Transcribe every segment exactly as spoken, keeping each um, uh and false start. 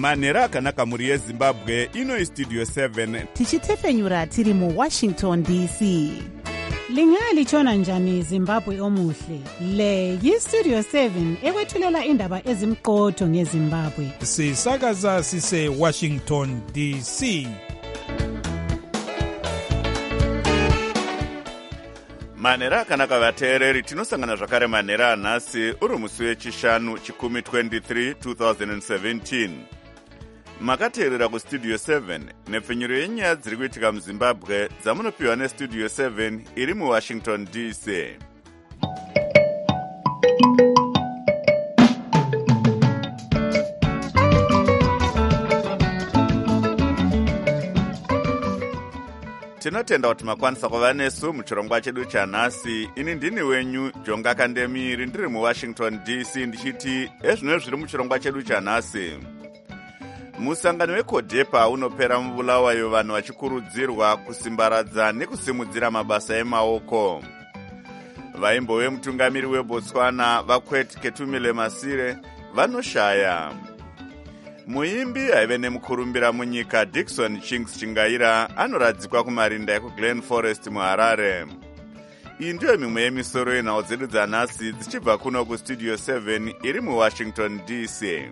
manhero akanaka mhuri yezimbabwe. Ino istudio seven tichitefenyura tiri muwashington D C. Lingalitshona njani Zimbabwe omuhle? Le yistudio seven ekwethulela indaba ezimqotho ngeZimbabwe. Sisakaza sise Washington D C. manhero akanaka vateereri, tinosangana zvakare manhero anhasi uri musi wechishanu chikumi twenty-three twenty seventeen. Makateerera kustudio seven nepfenyuro yenyaya dziri kuitika muzimbabwe dzamunopiwa nestudio seven iri muwashington D C. Tinotenda kuti makwanisa kuva nesu muchirongwa chedu chanhasi. Ini ndini wenyu Jonga Kandemiri ndiri muwashington D C ndichiti ezvino zviri muchirongwa chedu chanhasi. Musangano weCODEPA unopera mubulawayo vanhu vachikurudzirwa kusimbaradza nekusimudzira mabasa emaoko. Vaimbo vemutungamiri weBotswana vakwet Ketumile Masire vanoshaya. Muimbi aive nemukurumbira munyika Dickson Chinks Chingaira anoradzikwa kumarinda ekuGlen Forest muHarare. Iyi ndiyo mimwe yemisoro yenhau dzedu dzanhasi dzichibva kuno kustudio seven iri muwashington D C.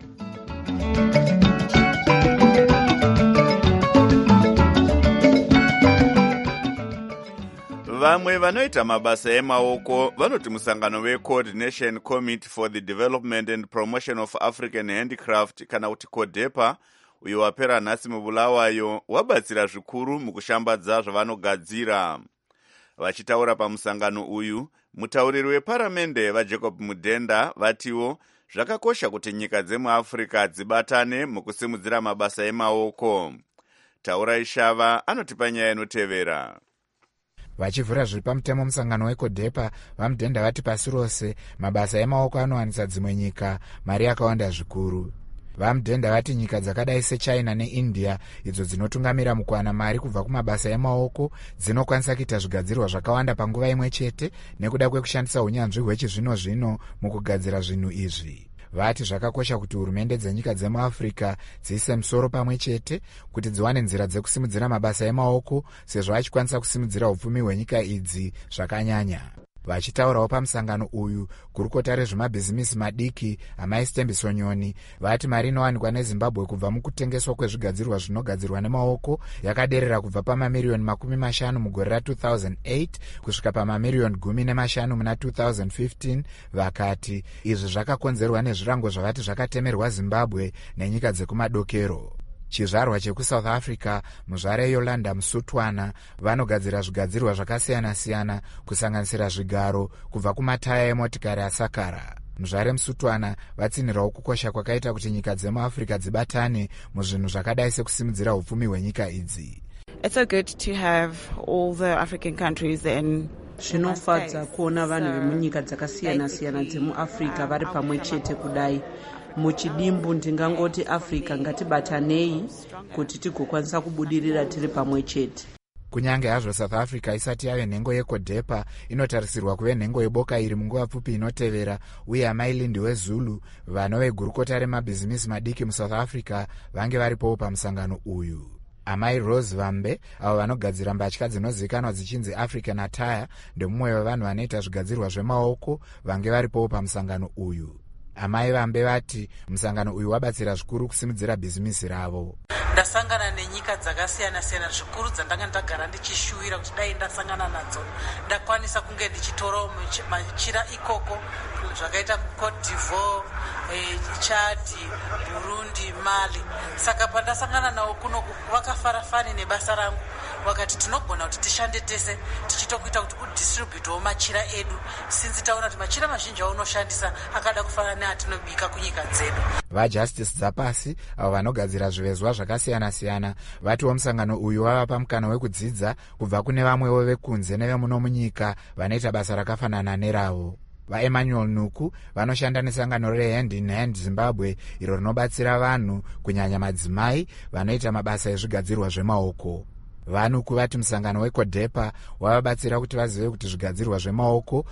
Vamwe vanoita mabasa emaoko vanoti musangano weCoordination Committee for the Development and Promotion of African Handicraft kana kuti CODEPA uyo wapera nhasi mubulawayo wabatsira zvikuru mukushambadza zvavanogadzira. Vachitaura pamusangano uyu, mutauriri weparamende vaJacob Mudenda vatiwo zvakakosha kuti nyika dzemuAfrica dzibatane mukusimudzira mabasa emaoko. Taura Ishava anotipa nyaya inotevera. Vachivhura zviri pamutemo musangano weCODEPA, vaMudhenda vati pasi rose mabasa emaoko anowanisa dzimwe nyika mari yakawanda zvikuru. VaMudhenda vati nyika dzakadai seChina neIndia idzo dzinotungamira mukuwana mari kubva kumabasa emaoko dzinokwanisa kuita zvigadzirwa zvakawanda panguva imwe chete nekuda kwekushandisa unyanzvi hwechizvino zvino mukugadzira zvinhu izvi. Vati zvakakosha kuti hurumende dzenyika dzemuAfrica dziise musoro pamwe chete kuti dziwane nzira dzekusimudzira mabasa emaoko sezvo achikwanisa kusimudzira upfumi hwenyika idzi zvakanyanya. Vachitaurawo pamusangano uyu, gurukota rezvemabhizimisi madiki Amai Stembiso Nyoni vati mari inowanikwa neZimbabwe kubva mukutengeswa kwezvigadzirwa zvinogadzirwa nemaoko yakaderera kubva pamamiriyoni makumi mashanu mugore ra two thousand eight kusvika pamamiriyoni gumi nemashanu muna two thousand fifteen. Vakati izvi zvakakonzerwa nezvirango zvavati zvakatemerwa Zimbabwe nenyika dzekumadokero. Chizvarwa chekuSouth Africa, muzvare Yolanda Musutwana vanogadzira zvigadzirwa zvakasiyana-siyana kusanganisira zvigaro kubva kumataya emotikari asakara. Muzvare Musutwana vatsinirawo kukosha kwakaita kuti nyika dzemuAfrica dzibatane muzvinhu zvakadai sekusimudzira upfumi hwenyika idzi. It's so good to have all the African countries in Zvinofadza kuona vanhu vemunyika dzakasiyana-siyana dzemuAfrica vari pamwe chete kudai. Muchidimbu ndingangoti Africa ngatibatanei kuti tigokwanisa kubudirira tiri pamwe chete. Kunyange hazvo South Africa isati yave nhengo yeCODEPA, inotarisirwa kuve nhengo yeboka iri munguva pfupi inotevera, uye Amai Lindi weZulu vanove gurukota remabhizimisi madiki muSouth Africa vange varipowo pamusangano uyu. Amai Rose Vambe avo vanogadzira mbatya dzinozivikanwa dzichinzi African Attire ndemumwe wevanhu vanoita zvigadzirwa zvemaoko vange varipowo pamusangano uyu. Amai Vambe vati musangano uyu wabatsira zvikuru kusimudzira bhizimisi ravo. Ndasangana nenyika dzakasiyana-siyana zvikuru dzandanga ndagara ndichishuwira kuti dai ndasangana nadzo ndakwanisa kunge ndichitorawo machira ikoko zvakaita kuCote d'Ivoire, eh, Chad, Burundi, Mali. Saka pandasangana nawo kuno vakafarafani nebasa rangu wakati tinogona kuti tishande tese tichitokuita kuti udistributawo machira edu sinzi taona kuti machira mazhinji aunoshandisa akada kufanana neatinobika kunyika dzedu. VaJustice Dzapasi avo vanogadzira zvivezwa zvakasiyana-siyana vatiwo musangano uyu wava pamukana wekudzidza kubva kune vamwewo vekunze nevemuno munyika vanoita basa rakafanana neravo. VaEmmanuel Nuku vanoshanda nesangano reHand in Hand Zimbabwe iro rinobatsira vanhu kunyanya madzimai vanoita mabasa ezvigadzirwa zvemaoko. Vanuku vati musangano weCODEPA wavabatsira kuti vazive kuti zvigadzirwa zvemaoko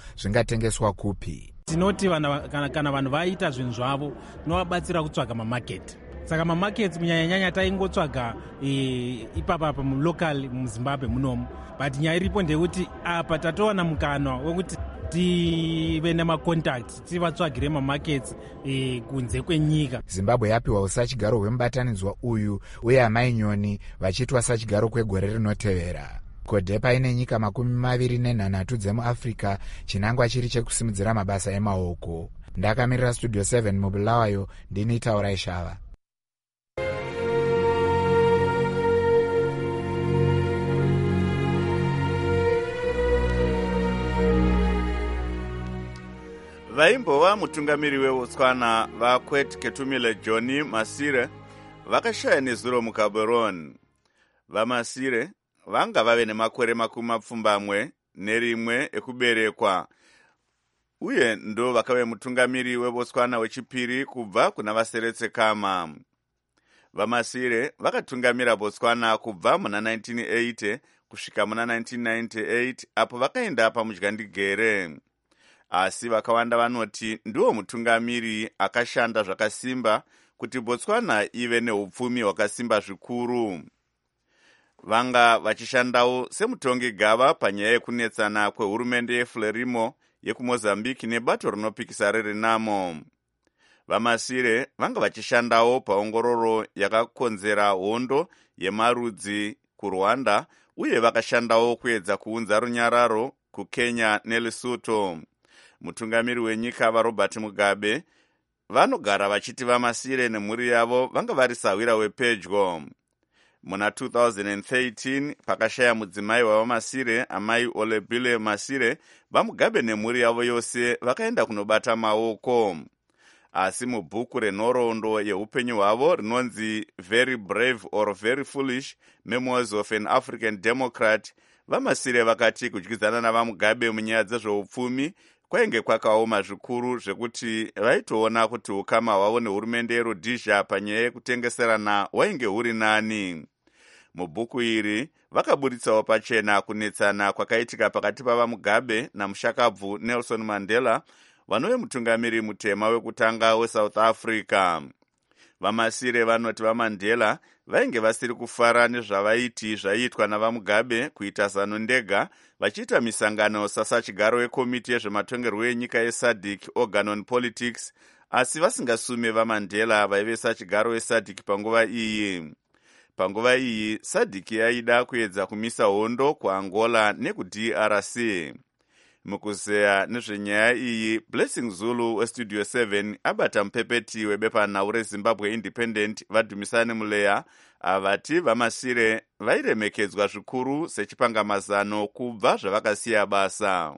zvingatengeswa kupi. Tinoti kana, kana vanhu vaita zvinhu zvavo tinovabatsira kutsvaga mamaketi. saka mamarkets kunyanyanyanya taingotsvaga e, ipapapa mulocal muzimbabwe munomu, but nyaya iripo ndekuti apa tatowana mukana wekuti tive nemacontacts tivatsvagire mamarkets e, kunze kwenyika. Zimbabwe yapiwa usachigaro hwemubatanidzwa uyu uye amai nyoni vachiitwa sachigaro kwegore rinotevera. Kodepa ine nyika makumi maviri nenhanhatu dzemuafrica, chinangwa chiri chekusimudzira mabasa emaoko. Ndakamirira studio seven mubulawayo, ndini Taurai Shava. vaimbova mutungamiri weUtswana vakwet Ketumile John Masire vakashaya nezuro muGaborone. VaMasire vanga vave nemakore makumi mapfumbamwe nerimwe ekuberekwa, uye ndo vakave mutungamiri weBotswana wechipiri kubva kuna vaSeretsekama. VaMasire vakatungamira Botswana kubva muna nineteen eighty kusvika muna nineteen ninety-eight, apo vakaenda pamudyandigere. Asi vakawanda vanoti ndiwo mutungamiri akashanda zvakasimba kuti Botswana ive neupfumi hwakasimba zvikuru. Vanga vachishandawo semutongi gava panyaya yekunetsana kwehurumende yeFrelimo yekuMozambique nebato rinopikisa reRenamo. VaMasire vanga vachishandawo paongororo yakakonzera hondo yemarudzi kuRwanda, uye vakashandawo kuedza kuunza runyararo kuKenya neLesotho. Mutungamiri wenyika vaRobert Mugabe vanogara vachiti VaMasire nemhuri yavo vanga vari sawira wepedyo. Muna two thousand thirteen pakashaya mudzimai wavaMasire, amai Olebile Masire, vaMugabe nemhuri yavo yose vakaenda kunobata maoko. Asi mubhuku renhoroondo yeupenyu hwavo rinonzi Very Brave or Very Foolish Memoirs of an African Democrat, VaMasire vakati kudyidzana navaMugabe munyaya dzezveupfumi kwainge kwakaoma zvikuru zvekuti vaitoona kuti ukama hwavo nehurumende yeRhodesia panyaya yekutengeserana hwainge huri nani. Mubhuku iri vakaburitsawo pachena kunetsana kwakaitika pakati pavaMugabe namushakabvu Nelson Mandela, vanove mutungamiri mutema wekutanga weSouth Africa. VaMasire vanoti vaMandela vainge vasiri kufara nezvavaiti zvaiitwa navaMugabe kuita zano ndega, vachiita misangano sasachigaro wekomiti yezvematongerwo enyika yeSADC Organ on Politics, asi vasingasume vaMandela vaive sachigaro weSADC panguva iyi. Panguva iyi SADC yaida kuedza kumisa hondo kuAngola nekuD R C. Mukuzeya nezvenyaya iyi, Blessing Zulu weStudio seven abata mupepeti webepanhau reZimbabwe Independent Vadumisani Muleya avati VaMasire vairemekedzwa zvikuru sechipangamazano kubva zvavakasiya basa.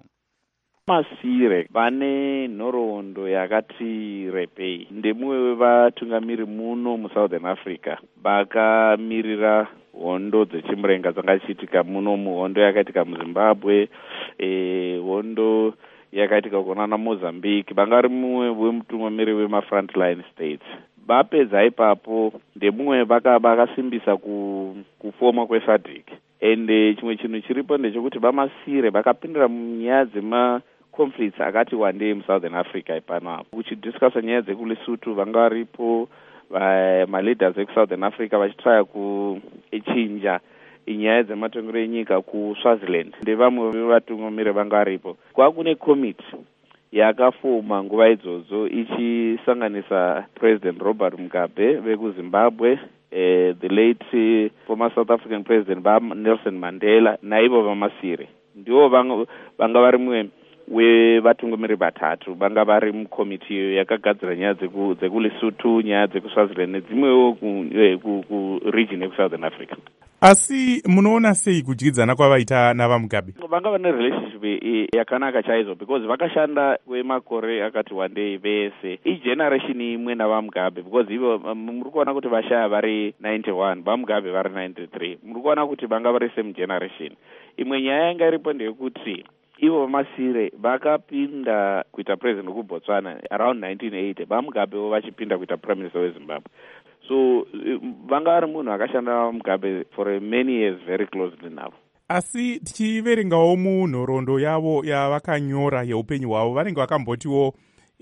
Masire vane nhoroondo yakati rebei. Ndemumwe wevatungamiri muno muSouthern Africa vakamirira hondo dzechimurenga dzangachiitika muno muhondo yakaitika muZimbabwe, e, hondo yakaitika kunana Mozambique. Vanga vari mumwe wemutungamiri wema-frontline states. Vapedza ipapo ndemumwe vakasimbisa kufoma kweSADC. Ende chimwe chinhu chiripo ndechekuti VaMasire vakapindira munyaya dzema conflicts akati wandei muSouthern Africa ipanapo. Kuchidiscussa nyaya dzekuLesotho vanga varipo, ma-leaders ekusouthern Africa vachitraya kuchinja inyaya dzematongero enyika kuSwaziland. Ndevamwe vevatungamiri vanga varipo. Kwakune committee yakafoma nguva idzodzo ichisanganisa President Robert Mugabe vekuZimbabwe, eh, the late former South African President Nelson Mandela naivo VaMasire. Ndivo vanga vari mwe wevatungamiri vatatu vanga vari mukomiti iyo yakagadzira nyaya dzekuLesotho, nyaya dzekuSwaziland nedzimwewo kuregion yekusouthern Africa. Asi munoona sei kudyidzana kwavaita navaMugabe? Vanga vane relationship yakanaka chaizvo because vakashanda kwemakore akati wandei vese. Igeneration imwe navaMugabe because ivo muri kuona kuti vashaya vari ninety-one, vaMugabe vari ninety-three. Muri kuona kuti vanga vari same generation. Imwe nyaya yanga iripo ndeyekuti ivo VaMasire vakapinda kuita president wekuBotswana around nineteen eighty, vaMugabe vachipinda kuita prime minister weZimbabwe. So vanga vari munhu akashanda vaMugabe for many years very closely now. Asi tichiverengawo munhoroondo yavo yavakanyora yeupenyu hwavo vanenge vakambotiwo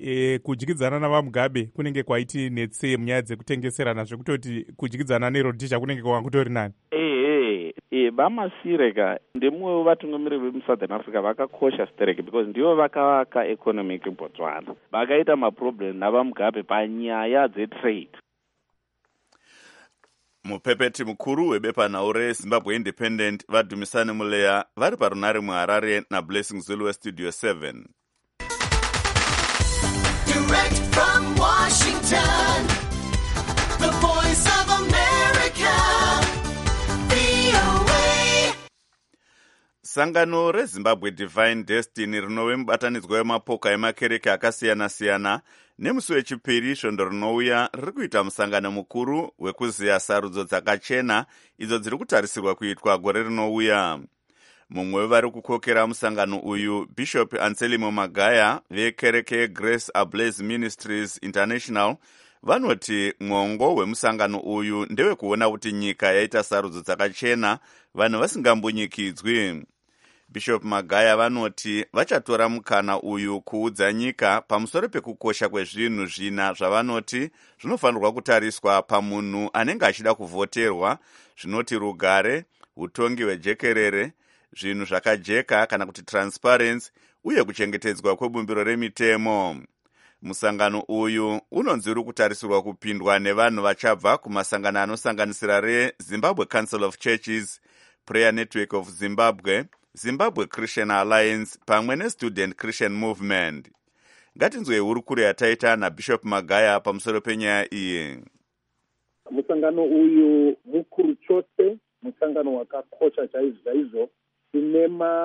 e, kudyidzana navamugabe kunenge kwaiti netse munyaya dzekutengeserana zvekutoti kudyidzana nerodhisha kunenge kwakutori nani. ehe e, vamasireka ndemumwe wevatungamiri vemusouthern africa vakakosha stereke because ndivo vakavaka economic botswana vakaita maproblem navamugabe panyaya dzetrade. mupepeti mukuru webepanhau rezimbabwe independent vadhumisani muleya vari parunare muharare nablessing zulu westudio seven. Direct from Washington, the voice of America, V O A. Sangano reZimbabwe Divine Destiny rinove mubatanidzwa wemapoka emakereke akasiyana-siyana nemusi wechipiri svondo rinouya riri kuita musangano mukuru wekuziya sarudzo dzakachena idzo dziri kutarisirwa kuitwa gore rinouya. Mumwe wevari kukokera musangano uyu Bishop Anselmo Magaya vekereke yeGrace Ablaze Ministries International vanoti mwongo wemusangano uyu ndewekuona kuti nyika yaita sarudzo dzakachena vanhu vasingambunyikidzwi. Bishop Magaya vanoti vachatora mukana uyu kuudza nyika pamusoro pekukosha kwezvinhu zvina zvavanoti zvinofanirwa kutariswa pamunhu anenge achida kuvhoterwa, zvinoti rugare, utongi hwejekerere, zvinhu zvakajeka kana kuti transparency uye kuchengetedzwa kwebumbiro remitemo. Musangano uyu unonzi uri kutarisirwa kupindwa nevanhu vachabva kumasangano anosanganisira reZimbabwe Council of Churches, Prayer Network of Zimbabwe, Zimbabwe Christian Alliance pamwe neStudent Christian Movement. Ngatinzwe hurukuro yataita naBishop Magaya pamusoro penyaya iyi. Musangano uyu mukuru chose, musangano wakakosha chaizvo ine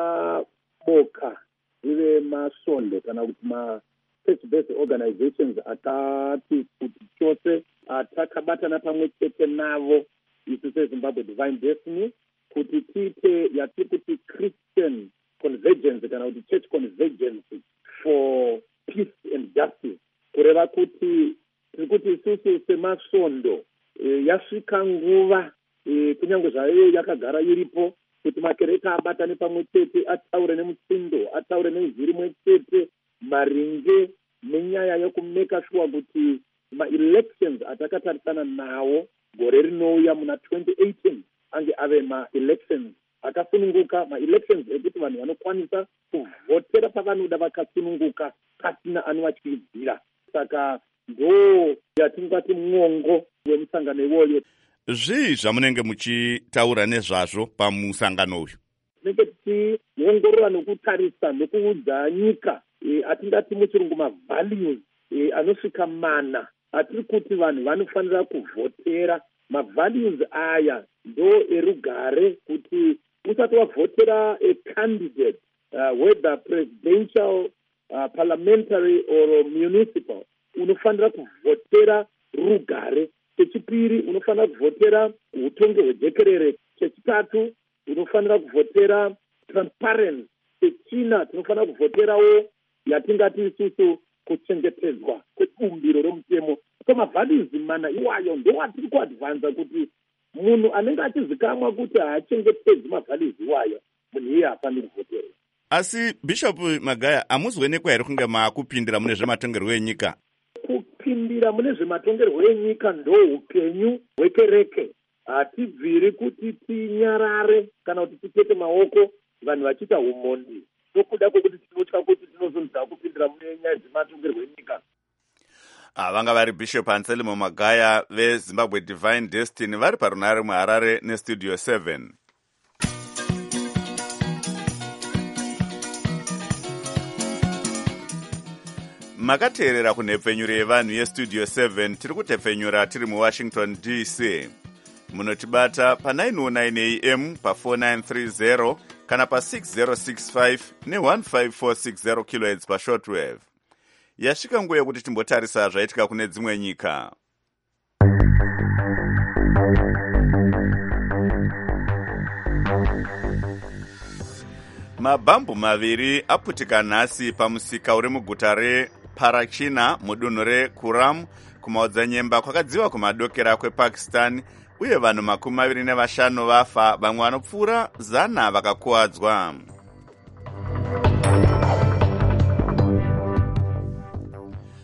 maboka ive masvondo kana kuti ma church-based organizations akati kuti chose atakabatana pamwe chete navo isu seZimbabwe Divine Destiny kuti tiite yatiri kuti Christian convergence kana kuti church convergence for peace and justice, kureva kuti tiri kuti isusu semasvondo e, yasvika nguva e, kunyange zvayo yakagara iripo kuti makereke abatane pamwe chete ataure nemutsindo ataure nezviri mwe chete maringe nenyaya yekumeka sure kuti ma-elections atakatarisana nawo gore rinouya muna twenty eighteen ange ave ma-elections akasununguka, ma-elections ekuti vanhu vanokwanisa kuvhotera pavanoda vakasununguka pasina anovatyidzira. Saka ndo yatingati mwongo wemusangano iwoyo. Zvii zvamunenge muchitaura nezvazvo pamusangano uyu? Tinenge tichiongorora nokutarisa nokuudza nyika e, atingati muchirungu ma-values e, anosvika mana atiri kuti vanhu vanofanira kuvhotera. Ma-values aya ndo erugare kuti usati wavhotera a candidate uh, whether presidential, uh, parliamentary or municipal, unofanira kuvhotera rugare. Chechipiri unofanira kuvhotera utongi hwejekerere. Chechitatu unofanira kuvhotera transparency. Chechina tinofanira kuvhoterawo yatingati isusu kuchengetedzwa kwebumbiro remutemo. So mavalues mana iwayo ndo atiri kuadvanza kuti munhu anenge achizikamwa kuti haachengetedzi mavalues iwayo munhu iye hafaniri kuvhoterwa. Asi Bishop Magaya, hamuzionekwa here kunge maakupindira mune zvematongerwo enyika? Kupindira mune zvematongerwo enyika ndo upenyu hwekereke. Hatibviri kuti tinyarare kana kuti tipete maoko vanhu vachiita umondi. Nokuda kwekuti tinotya kuti tinozonza kupindira mune nyaya dzematongerwo enyika. Vanga vari Bishop Anselmo Magaya veZimbabwe Divine Destiny vari parunare muharare neStudio seven. Makateerera kunhepfenyuro yevanhu yeStudio seven tiri kutepfenyura tiri muWashington D C. Munotibata pa nine oh nine A M pa four nine three zero kana pa six zero six five ne one five four six zero kilohertz pa shortwave. Yasvika nguva yekuti timbotarisa zvaitika kune dzimwe nyika. Mabhambu maviri aputika nhasi pamusika uri muguta reParachina mudunhu reKuram kumaodzanyemba kwakadziva kumadokera kwePakistan, uye vanhu makumi maviri nevashanu vafa, vamwe vanopfuura zana vakakuwadzwa.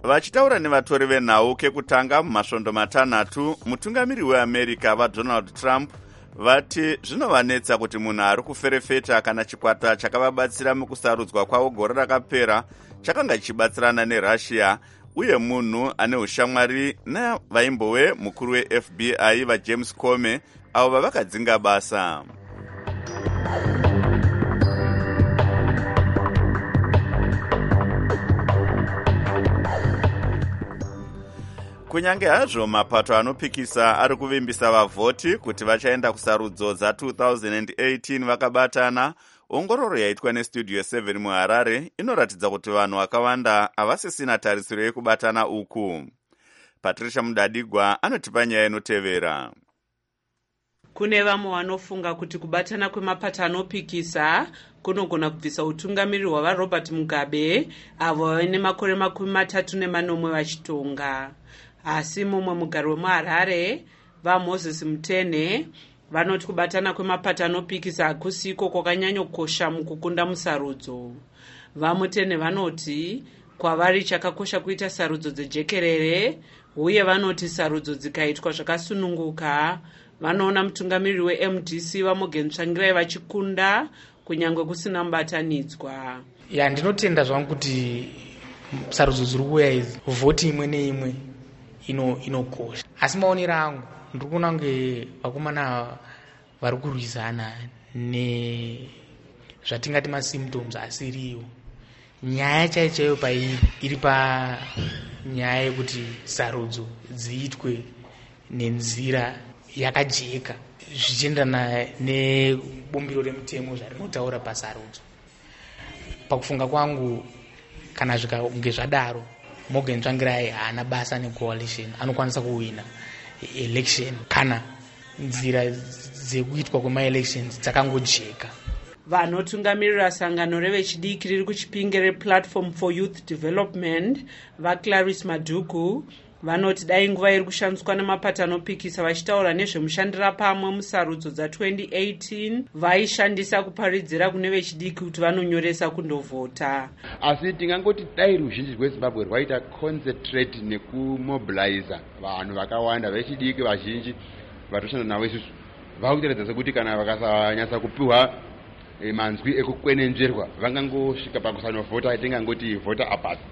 Vachitaura nevatori venhau kekutanga mumasvondo matanhatu, mutungamiri weAmerica vaDonald Trump vati zvinovanetsa kuti munhu ari kuferefeta kana chikwata chakavabatsira mukusarudzwa kwavo gore rakapera chakanga chichibatsirana neRussia, uye munhu ane ushamwari navaimbowe mukuru weF B I vaJames Comey avo vavakadzinga basa. Kunyange hazvo mapato anopikisa ari kuvimbisa vavhoti kuti vachaenda kusarudzo dza two thousand eighteen vakabatana, ongororo yaitwa nestudio seven muHarare inoratidza kuti vanhu vakawanda havasisina tarisiro yekubatana uku. Patricia Mudadigwa anotipa nyaya inotevera. Kune vamwe vanofunga kuti kubatana kwemapato anopikisa kunogona kubvisa utungamiri hwavaRobert Mugabe avo vane makore makumi matatu nemanomwe vachitonga. Asi mumwe mugari wemuHarare vaMoses Mutene vanoti kubatana kwemapato anopikisa hakusiko kwakanyanyokosha mukukunda musarudzo. VaMutene vanoti kwavari chakakosha kuita sarudzo dzejekerere, uye vanoti sarudzo dzikaitwa zvakasununguka vanoona mutungamiri weM D C vaMorgan Tsvangirai vachikunda kunyange kusina mubatanidzwa. Ya ndinotenda zvangu kuti sarudzo dziri kuuya idzi vhoti imwe neimwe inokosha, asi maonero angu ndiri kuona kunge vakomana vari kurwisana nezvatingati masymptoms asiriwo. Nyaya chaiyo chaiyo pairi iri panyaya yekuti sarudzo dziitwe nenzira yakajeka zvichiendana nebumbiro remutemo zvarinotaura pasarudzo. Pakufunga kwangu kana zvikange zvadaro Morgan Tsvangirai haana basa necoalition, anokwanisa kuwina election kana nzira dzekuitwa kwema-elections dzakangojeka. Vanotungamirira sangano revechidiki riri kuchipinge rePlatform for Youth Development vaClarice Maduku vanoti dai nguva iri kushandiswa nemapato anopikisa vachitaura nezvemushandira pamwe musarudzo dza twenty eighteen vaishandisa kuparidzira kune vechidiki kuti vanonyoresa kundovhota. Asi tingangoti dai ruzhinji rweZimbabwe rwaita concentrate nekumobiliza vanhu vakawanda vechidiki vazhinji vatoshanda navo isusu, vakuteredza sekuti kana vakasanyatsa kupiwa manzwi ekukwenenzverwa vangangosvika pakusanovhota, tingangoti vhota apasi.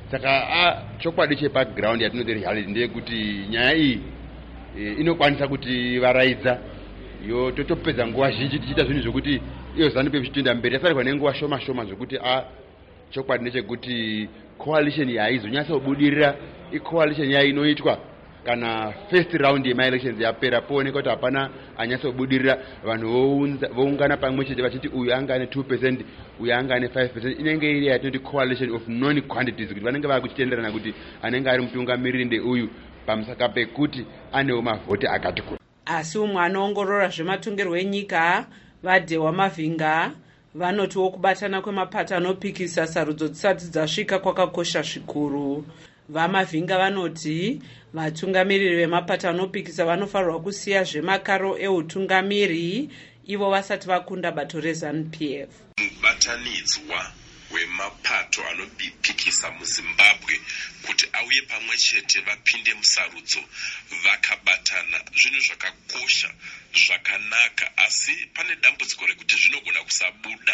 Saka chokwadi chepaground yatinoti reality ndeyekuti nyaya iyi inokwanisa kuti varaidza yo totopedza nguva zhinji tichiita zvinhu zvokuti iyo ZANU P F ichitoenda mberi yasarirwa nenguva shoma shoma zvokuti a chokwadi ndechekuti coalition yaizonyatsa kubudirira icoalition yainoitwa kana first round yema-elections yapera pooneka kuti hapana anyatsa kubudirira, vanhu voungana pamwe chete vachiti uyu anga ane two percent uyu anga ane five percent. Inenge iri yatinoti coalition of non quantities, kuti vanenge vakuchitenderana kuti anenge ari mutungamiriri ndeuyu pamusaka pekuti anewo mavhoti akati kuti. Asi umwe anoongorora zvematongerwo enyika vaDhewa Mavhinga vanotiwo kubatana kwemapato anopikisa sarudzo dzisati dzasvika kwakakosha zvikuru. VaMavhinga vanoti vatungamiriri vemapato anopikisa vanofanirwa kusiya zvemakaro eutungamiri ivo vasati vakunda bato reZANU P F. Mubatanidzwa wemapato anopikisa muZimbabwe kuti auye pamwe chete vapinde musarudzo vakabatana zvinhu zvakakosha zvakanaka, asi pane dambudziko rekuti zvinogona kusabuda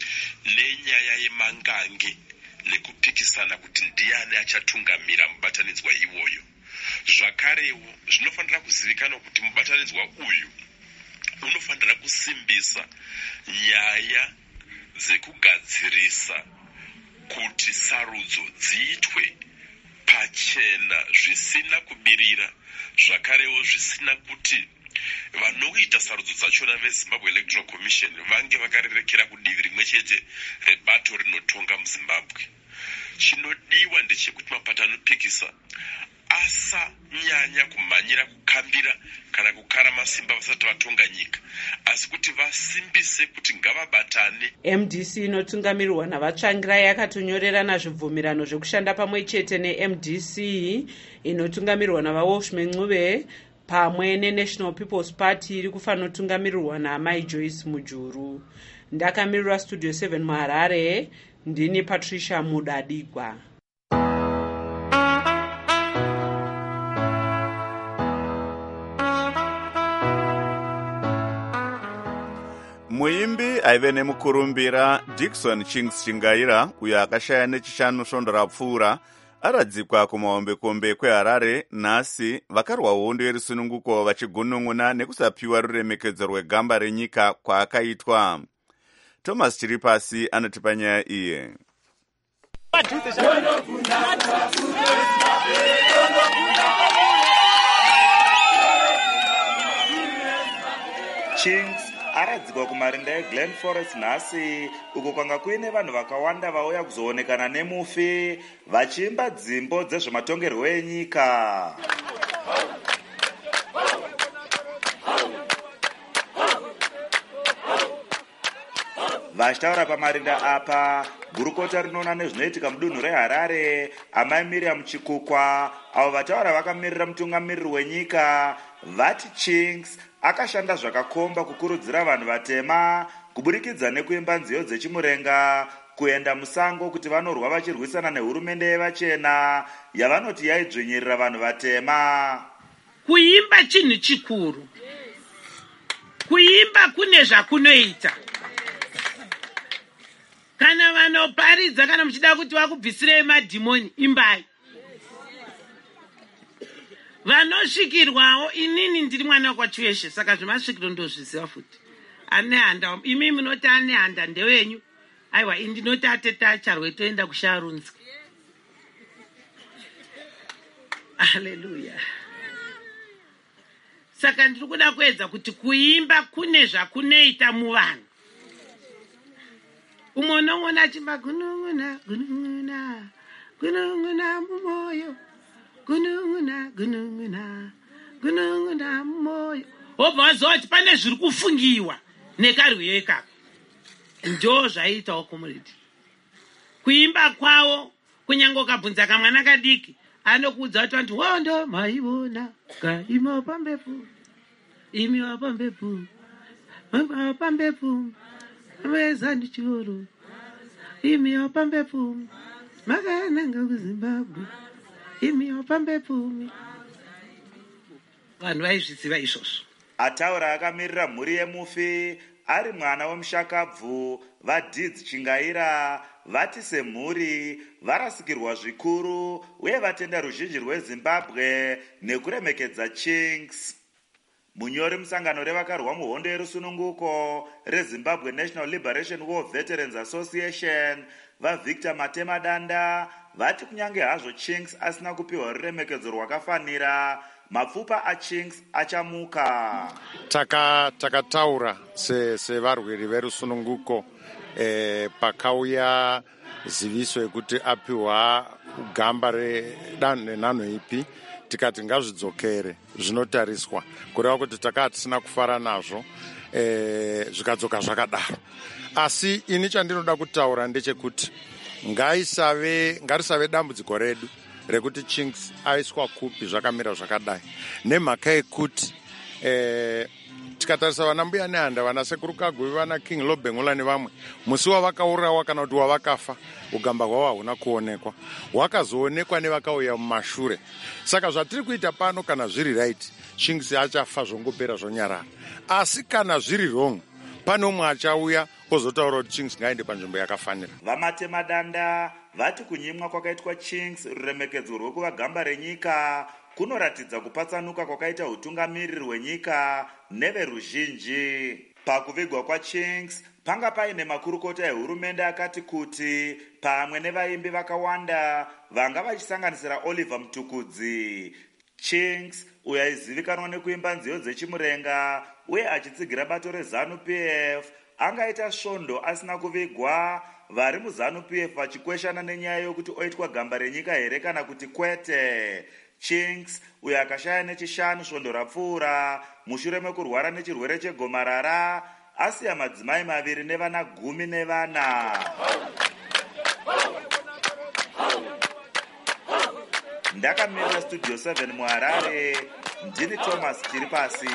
nenyaya yemangange nekupikisana kuti ndiani achatungamira mubatanidzwa iwoyo. Zvakarewo zvinofanira kuzivikanwa kuti mubatanidzwa uyu unofanira kusimbisa nyaya dzekugadzirisa kuti sarudzo dziitwe pachena zvisina kubirira, zvakarewo zvisina kuti vanoita sarudzo dzachona veZimbabwe Electoral Commission vange vakarerekera kudivi rimwe chete rebato rinotonga muZimbabwe. Chinodiwa ndechekuti mapato anopikisa asanyanya kumhanyira kukambira kana kukara masimba vasati vatonga nyika, asi kuti vasimbise kuti ngavabatane. M D C inotungamirirwa navaTsvangirai yakatonyorerana zvibvumirano zvekushanda pamwe chete neM D C inotungamirirwa navaWalshman Ncube pamwe neNational People's Party iri kufanotungamirirwa naMai Joyce Mujuru. Ndakamirira Studio seven muHarare, ndini Patricia Mudadigwa. muimbi aive nemukurumbira Dickson Chinks Chingaira uyo akashaya nechishanu svondo rapfuura aradzikwa kumahombekombe kweHarare nhasi. vakarwa hondo yerusununguko vachigunun'una nekusapiwa ruremekedzo rwegamba renyika kwaakaitwa. Thomas Chiripasi anotipa nyaya iye. Chinks aradzikwa kumarinda eGlen Forest nhasi, uko kwanga kuine vanhu vakawanda vauya kuzoonekana nemufi vachiimba dzimbo dzezvematongerwo enyika. Vachitaura pamarinda apa, gurukota rinoona nezvinoitika mudunhu reHarare, amai Miriam Chikukwa, avo vataura vakamirira mutungamiriri wenyika, vati Chinks akashanda zvakakomba kukurudzira vanhu vatema kuburikidza nekuimba nziyo dzechimurenga kuenda musango kuti vanorwa vachirwisana nehurumende yevachena yavanoti yaidzvinyirira vanhu vatema. Kuimba chinhu chikuru, kuimba kune zvakunoita. Kana vanoparidza kana muchida kuti vakubvisirei madhimoni, imbai. Vanosvikirwawo, inini ndiri mwana wakwaChiveshe, saka zvemasvikiro ndozviziva futi. Ane handa, imi munoti ane handa ndewenyu. Aiwa, indinoti atete acharwe toenda kuSharunzi. Haleluya. Saka ndiri kuda kuedza kuti kuimba kune zvakunoita muvanhu. Umwe nongona achimba gununguna, gununguna, gununguna mumoyo. Gununguna, gununguna, gununguna mumoyo. Obva wazoti pane zviri kufungiwa nekarwiyo ikako. Ndo zvaitawo community. Kuimba kwawo, kunyange ukabvunza kamwana kadiki, anokuudza kuti vantu wondo maivona, kaima pambepo, imi wapambepo, mama wapambepo, weza ndichoro, imi wapambepo, makananga kuZimbabwe. Imi wapambepo. Vanhu vaizviziva izvozvo. Ataura akamirira mhuri yemufi ari mwana wemushakabvu, vaDids Chingaira vati semhuri varasikirwa zvikuru uye vatenda ruzhinji rweZimbabwe nekuremekedza Chinks. Munyori musangano revakarwa muhondo yerusununguko reZimbabwe National Liberation War Veterans Association vaVictor Matema Danda vati kunyange hazvo Chinks asina kupiwa ruremekedzo rwakafanira, mapfupa aChinks achamuka. Taka takataura se sevarwiri verusununguko eh, pakauya ziviso yekuti apiwa gamba redanho renhanho ipi, tikati ngazvidzokere zvinotariswa kureva kuti takaa tisina kufara nazvo eh, zvikadzoka zvakadaro. Asi ini chandinoda kutaura ndechekuti ngaisave ngarisave dambudziko redu rekuti Chinks aiswa kupi zvakamira zvakadai, nemhaka yekuti eh, tikatarisa vana mbuya nehanda, vana sekuru Kagwe, vana King Lobengula nevamwe, musi wavakaurawa kana kuti wavakafa ugamba hwavo hahuna kuonekwa, hwakazoonekwa nevakauya mumashure. Saka zvatiri kuita pano, kana zviri right, Chinks achafa zvongopera zvonyarara. Asi kana zviri wrong, pane umwe achauya ozotaura kuti Chinks ngaende panzvimbo yakafanira. Vamatema Danda vati kunyimwa kwakaitwa Chinks ruremekedzo rwekuva gamba renyika kunoratidza kupatsanuka kwakaita utungamiriri hwenyika neveruzhinji. Pakuvigwa kwaChinks panga paine makurukota ehurumende akati kuti pamwe nevaimbi vakawanda vanga vachisanganisira Oliver Mtukudzi. Chinks uyo aizivikanwa nekuimba nziyo dzechimurenga uye achitsigira bato reZanu P F angaita svondo asina kuvigwa, vari muZanu P F vachikweshana nenyaya yokuti oitwa gamba renyika here kana kuti kwete. Chinks uyo akashaya nechishanu svondo rapfuura mushure mekurwara nechirwere chegomarara asiya madzimai maviri nevana gumi nevana. Ndakamirira Studio seven muHarare, ndini Thomas Chiripasi.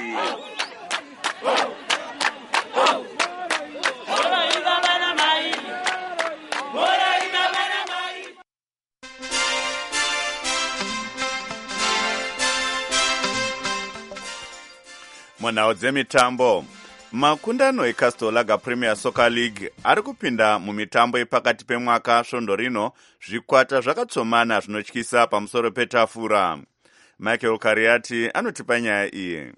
Munhau dzemitambo, makundano ecastle lager premier soccer league ari kupinda mumitambo yepakati pemwaka svondo rino. Zvikwata zvakatsomana zvinotyisa pamusoro petafura. Michael Kariati anotipa nyaya iyi.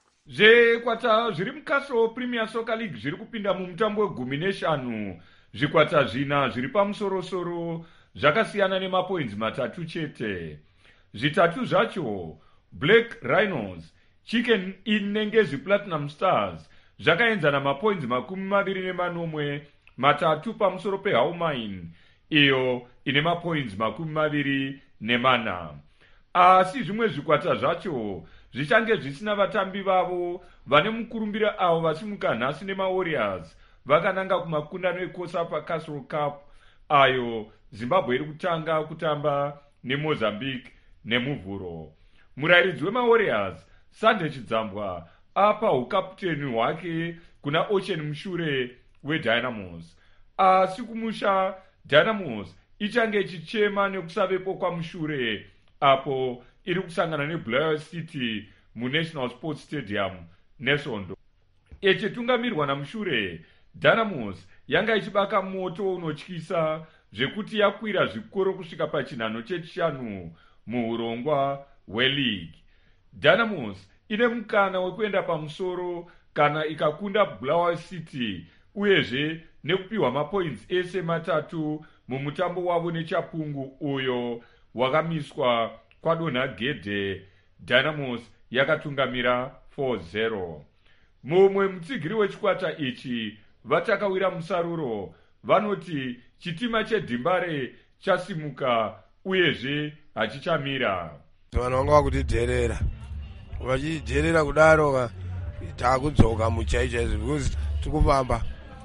Zvikwata zviri mucastle premier soccer league zviri kupinda mumutambo wegumi neshanu. Zvikwata zvina zviri pamusorosoro zvakasiyana nemapoints matatu chete. Zvitatu zvacho Black Rhinos, Chicken Inn nenge zviPlatinum Stars zvakaenzana mapoints makumi maviri nemanomwe, matatu pamusoro peHowmine iyo ine mapoints makumi maviri nemana. Asi zvimwe zvikwata zvacho zvichange zvisina vatambi vavo vane mukurumbira avo vasimuka nhasi nemaWarriors vakananga kumakundano eCOSAPA Castle Cup ayo Zimbabwe iri kutanga kutamba neMozambique nemuvhuro. Murairidzi wemaWarriors Sande Chidzambwa apa ukaputeni hwake kuna Ocean mushure weDynamos. Asi kumusha Dynamos ichange ichichema nekusavepo kwamushure apo iri kusangana neBlair City muNational Sports Stadium nesvondo. Ichitungamirwa namushure, Dynamos yanga ichibaka moto unotyisa zvekuti yakwira zvikoro kusvika pachinhano chechishanu muurongwa hweleague. Dynamos ine mukana wekuenda pamusoro kana ikakunda Blair City uyezve nekupiwa mapoints ese matatu mumutambo wavo nechapungu uyo wakamiswa kwadonha gedhe. Dynamos yakatungamira four zero. Mumwe mutsigiri wechikwata ichi vatakawira musaruro vanoti chitima chedhimbare chasimuka uyezve hachichamira. Vanhu vanga vakutidherera vachidherera kudaro taakudzoka muchaichaizvo because tikufamba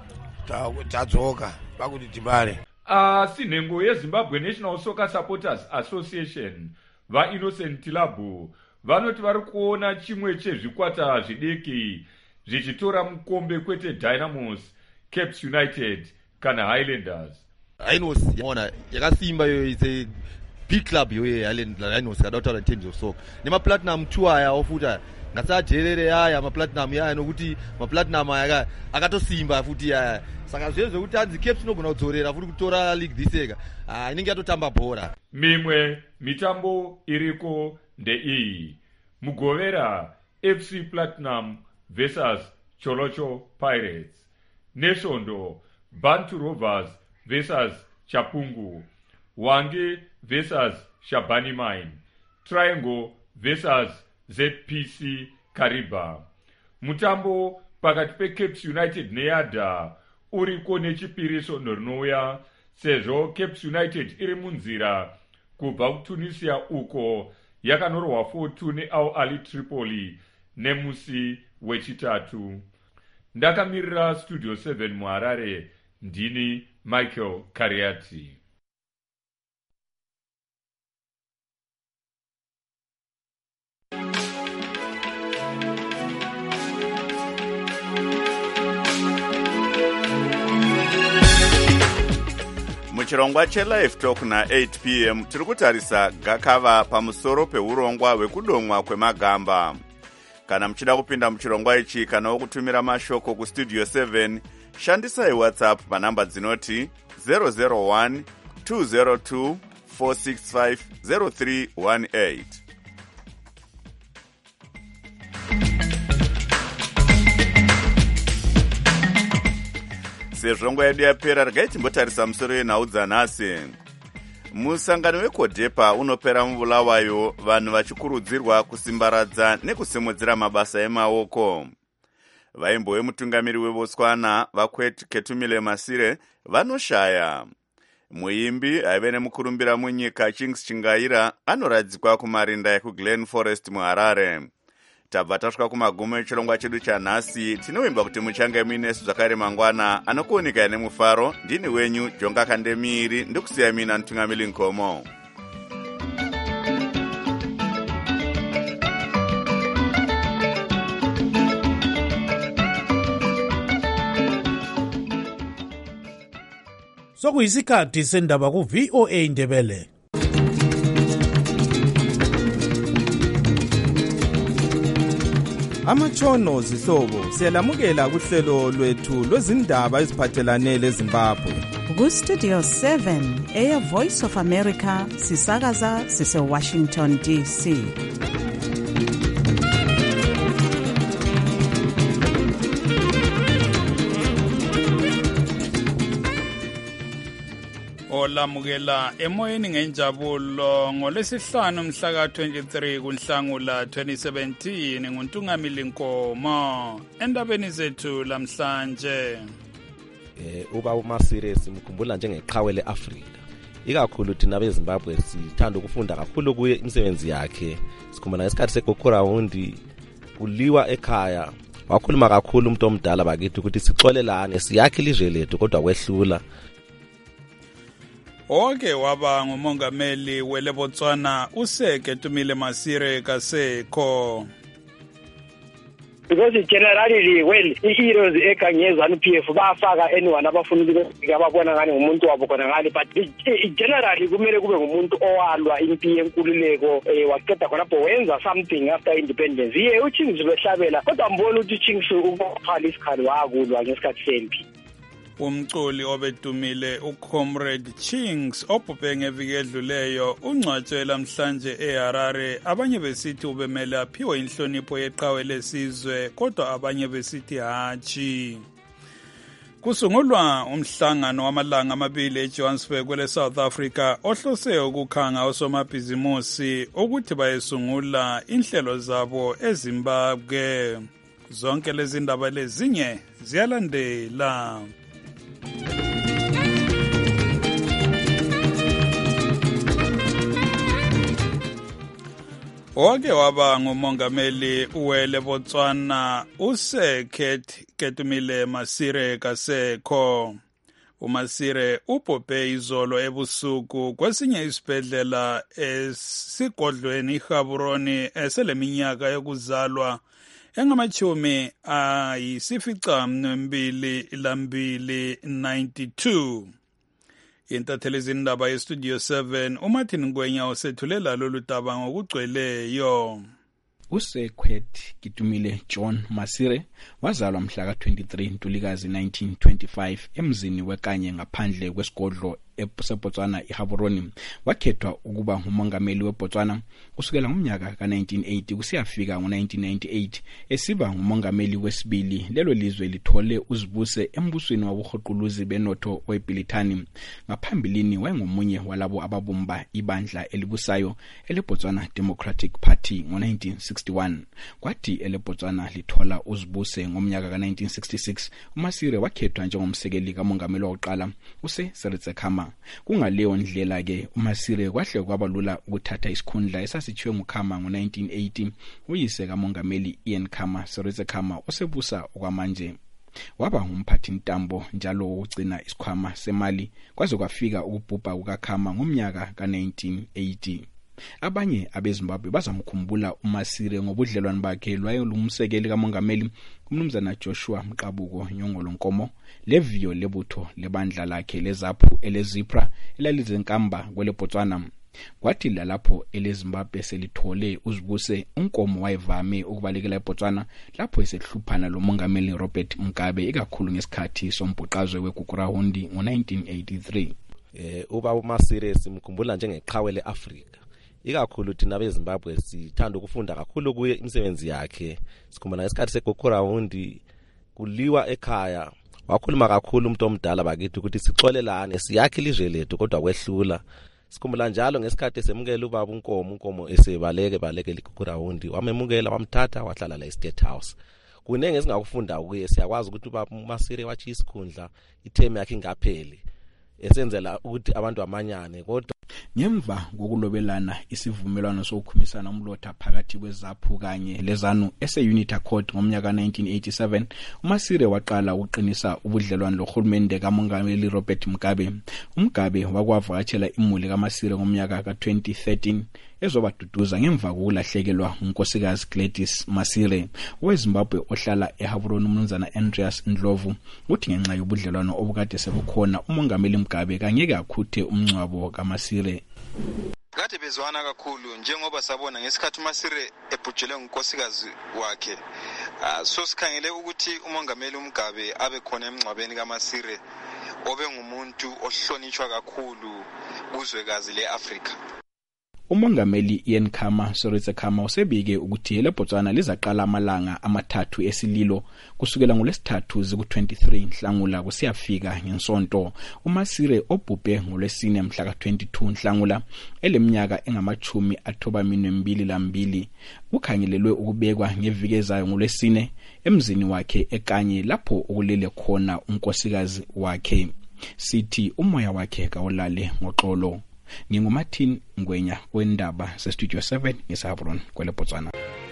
tadzoka vakuti dhibare. Asi nhengo yeZimbabwe National Soccer Supporters Association vaInnocent Tilabu vanoti vari kuona chimwe chezvikwata zvidiki zvichitora mukombe kwete Dynamos, Capes United kana Highlanders. Rhinos yaona yakasimba yo ise big club yo Rhinos kada kutaura in terms of soccer. Nemaplatinum tour aya ofuta ngasadherere aya maplatinum yaya nokuti maplatinum aya akatosimba futi aya. Saka zvezvo kuti anzi Capes inogona kudzorera futi kutora league this year. Ah inenge yatotamba bhora. Mimwe mitambo iriko ndeiyi. Mugovera F C Platinum versus Cholocho Pirates. Nesvondo Bantu Rovers versus Chapungu. Wange versus Shabani Mine. Triangle versus Z P C Kariba. Mutambo pakati peCapes United neYada uriko nechipiriso norinoya sezvo Capes United iri munzira kubva kuTunisia uko yakanorwa four two neAl Ahly Tripoli nemusi wechitatu. Ndakamirira Studio seven muHarare, ndini Michael Kariati. Muchirongwa chelive talk na eight p m tiri kutarisa gakava pamusoro peurongwa hwekudomwa kwemagamba. Kana muchida kupinda muchirongwa ichi kana wokutumira mashoko kustudio seven, shandisai WhatsApp panhamba dzinoti zero zero one two zero two four six five zero three one eight. Sezvo nguva yedu yapera, regai timbotarisa musoro yenhau dzanhasi. Musangano weCODEPA unopera mubulawayo, vanhu vachikurudzirwa kusimbaradza nekusimudzira mabasa emaoko. Vaimbo vemutungamiri weBotswana vakwet Ketumile Masire vanoshaya. Muimbi aive nemukurumbira munyika Kings Chingaira anoradzikwa kumarinda ekuGlen Forest muHarare. Tabva tasvika kumagumo echirongwa chedu chanhasi. Tinovimba kuti muchange muinesu zvakare mangwana anokuoneka nemufaro. Ndini wenyu Jonga Kandemiri, ndokusiya mina Ntungamili Nkomo. Sokuyisikhathi sendaba ku V O A Ndebele. amatshono zihlobo siyalamukela kuhlelo lwethu lwezindaba eziphathelane leZimbabwe. Ku-Studio seven, Air Voice of America, sisakaza sise-Washington D C. olamukela emoyeni ngenjabulo ngolesihlanu mhla ka twenty-three kuNhlangula twenty seventeen nguNtungamili Nkomo endabeni zethu lamhlanje. Eh uba uMasire simkhumbula njengeqhawe leAfrika. Ikakhulu thina beZimbabwe sithanda ukufunda kakhulu kuye imisebenzi yakhe. Sikhumbula isikhathi seGokora Hundi kuliwa ekhaya. Wakhuluma kakhulu umuntu omdala bakithi ukuthi sixolelane siyakhe ilizwe lethu kodwa kwehlula. Oke waba ngumongameli weleBotswana uSeketumile Masire Kaseko. Because generally well i-heroes ekanyezana P F bafaka anyone abafuna ukuthi ababona ngani ngumuntu wabo khona ngani but generally kumele kube ngumuntu owalwa impi yenkululeko waqeda khona lapho wenza something after independence. Ye uChings behlabela kodwa mbona ukuthi uChings ukuphala isikhali wakulwa ngesikhathi sempi. Umculi obedumile uComrade Chings obhubhe ngeviki edluleyo ungcwatshwe lamhlanje eHarare. Abanye besithi ubemele aphiwe inhlonipho yeqhawe lesizwe kodwa abanye besithi hatshi. Kusungulwa umhlangano wamalanga amabili eJohannesburg kwele South Africa ohlose ukukhanga osomabhizimusi ukuthi bayesungula inhlelo zabo eZimbabwe. Zonke lezi ndaba lezinye ziyalandela. Oke waba ngumongameli weleBotswana uSeketumile Masire Kaseko. uMasire ubhubhe izolo ebusuku kwesinye isibhedlela esigodlweni iGaborone eseleminyaka yokuzalwa engamachumi ayisificaminwembili lambili ninety-two. Intatheli zindaba yeStudio seven uMartin Ngwenya osethulela lolu daba ngokugcweleyo. uSeketumile John Masire wazalwa mhla ka twenty-three Ntulikazi nineteen twenty-five emzini wekanye ngaphandle kwesigodlo eBotswana iGaborone. Wakhethwa ukuba ngumongameli weBotswana kusukela ngomnyaka ka nineteen eighty kusiyafika ngo nineteen ninety-eight esiba ngumongameli wesibili. Lelo lizwe lithole uzibuse embusweni wabuhoquluzi benotho weBilitani. Ngaphambilini wayengomunye walabo ababumba ibandla elibusayo eleBotswana Democratic Party ngo nineteen sixty-one. Kwathi eleBotswana lithola uzibuse ngomnyaka ka nineteen sixty-six uMasire wakhethwa njengomsekeli kamongameli wokuqala uSeritse Khama. Kungaleyo ndlela ke uMasire kwahle kwabalula ukuthatha isikhundla esasithiwe nguKhama ngo nineteen eighty uyise kamongameli Ian Khama Seritse Khama osebusa okwamanje. Waba ngumphathi ntambo njalo ukugcina isikhwama semali kwaze kwafika ukubhubha kukaKhama ngomnyaka ka nineteen eighty. Abanye abeZimbabwe bazamkhumbula uMasire ngobudlelwano bakhe lwayelumsekeli kamongameli umnumzana Joshua Mqabuko Nyongolo Nkomo. Leviyo lebutho lebandla lakhe leZAPU eleZipra elalizenkamba kweleBotswana. Kwathi lapho eleZimbabwe selithole uzibuse uNkomo wayevame ukubalekela eBotswana lapho esehluphana lomongameli Robert Mugabe ikakhulu ngesikhathi sombhuqazwe weGokora Hundi ngo nineteen eighty-three. Eh uba uMasire simkhumbula njengeqhawe leAfrika. Ikakhulu thina beZimbabwe sithanda ukufunda kakhulu kuye imisebenzi yakhe. Sikhumbula isikhathi seGokora Hundi kuliwa ekhaya. Wakhuluma kakhulu umuntu omdala bakithi ukuthi sixolelane siyakhe ilizwe lethu kodwa kwehlula. Sikhumbula njalo ngesikhathi esemukela ubaba uNkomo uNkomo esebaleke baleke iGokora Hundi wamemukela wamthatha wahlala la eState House. Kunenge singakufunda kuye siyakwazi ukuthi ubaba uMasire wathi isikhundla itheme yakhe ingapheli esenzela ukuthi abantu amanyane kodwa ngemva kokulobelana isivumelwano sokukhumisana umlotha phakathi kweZAPU kanye leZANU ese-Unity Accord ngomnyaka nineteen eighty-seven uMasire waqala ukuqinisa ubudlelwano lohulumende kamongameli Robert Mugabe. uMugabe wakwavakatshela imuli kaMasire ngomnyaka ka twenty thirteen ezobaduduza ngemva kokulahlekelwa unkosikazi Gladys Masire. weZimbabwe ohlala eGaborone umnumzana Andreas Ndlovu uthi ngenxa yobudlelwano obukade sebukhona umongameli Mugabe kangeke akhuthe umncwabo kaMasire. kade bezwana kakhulu njengoba sabona ngesikhathi uMasire ebhujele ngunkosikazi wakhe. Uh, so sikhangele ukuthi umongameli uMgabe abe khona emngcwabeni kaMasire obe ngumuntu ohlonitshwa kakhulu kuzwekazi leAfrika. Umongameli Ian Khama Soritse Khama usebike ukuthi leBotswana lizaqala amalanga amathathu esililo kusukela ngolesithathu ziku twenty-three Nhlangula kusiyafika ngensonto. uMasire obhubhe ngolwesine mhla ka twenty-two Nhlangula eleminyaka engamachumi athoba minwe mbili lambili ukhangelelwe ukubekwa ngeviki ezayo ngolwesine emzini wakhe ekanye lapho ukulele khona unkosikazi wakhe. Sithi umoya wakhe kawulale ngoxolo. NginguMartin Ngwenya wendaba se Studio seven ngeSahabron kwele Botswana.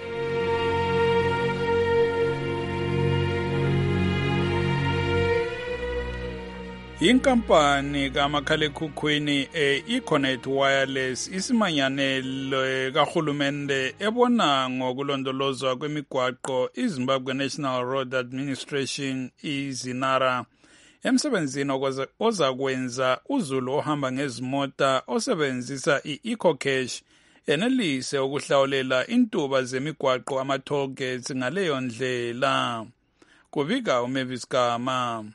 Inkampani kamakhalekhukhwini e-Econet Wireless isimanyanele kahulumende ebona ngokulondolozwa kwemigwaqo iZimbabwe National Road Administration iZinara emsebenzini ozakwenza uzulu ohamba ngezimota osebenzisa i-EcoCash enelise ukuhlawulela intuba zemigwaqo ama-toll gates ngaleyo ndlela. Kubika uMavis Gama.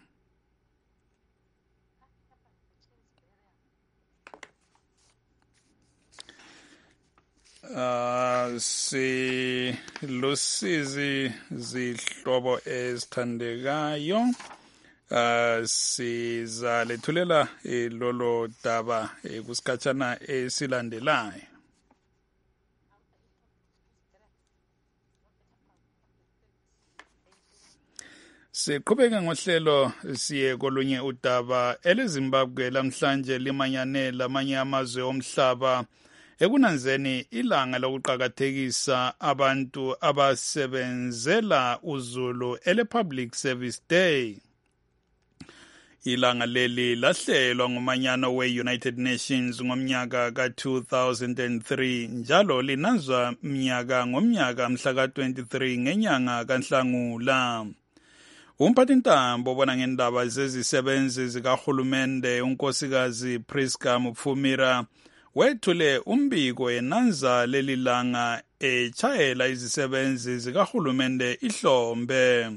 Uh, si lusizi zihlobo ezithandekayo. Uh, sizalethulela eh, lolo daba eh, kusikhatshana esilandelayo. Siqhubeka ngohlelo siye kolunye udaba. EleZimbabwe lamhlanje limanyanela amanye amazwe omhlaba ekunanzeni ilanga lokuqakathekisa abantu abasebenzela uzulu ele Public Service Day. Ilanga leli lahlelwa ngumanyano we-United Nations ngomnyaka ka two thousand three njalo linanzwa mnyaka ngomnyaka mhla ka twenty-three ngenyanga kaNhlangula. Umphathintambo obona ngendaba zezisebenzi zikahulumende unkosikazi Priska Mupfumira wethule umbiko enanza leli langa echayela izisebenzi zikahulumende ihlombe.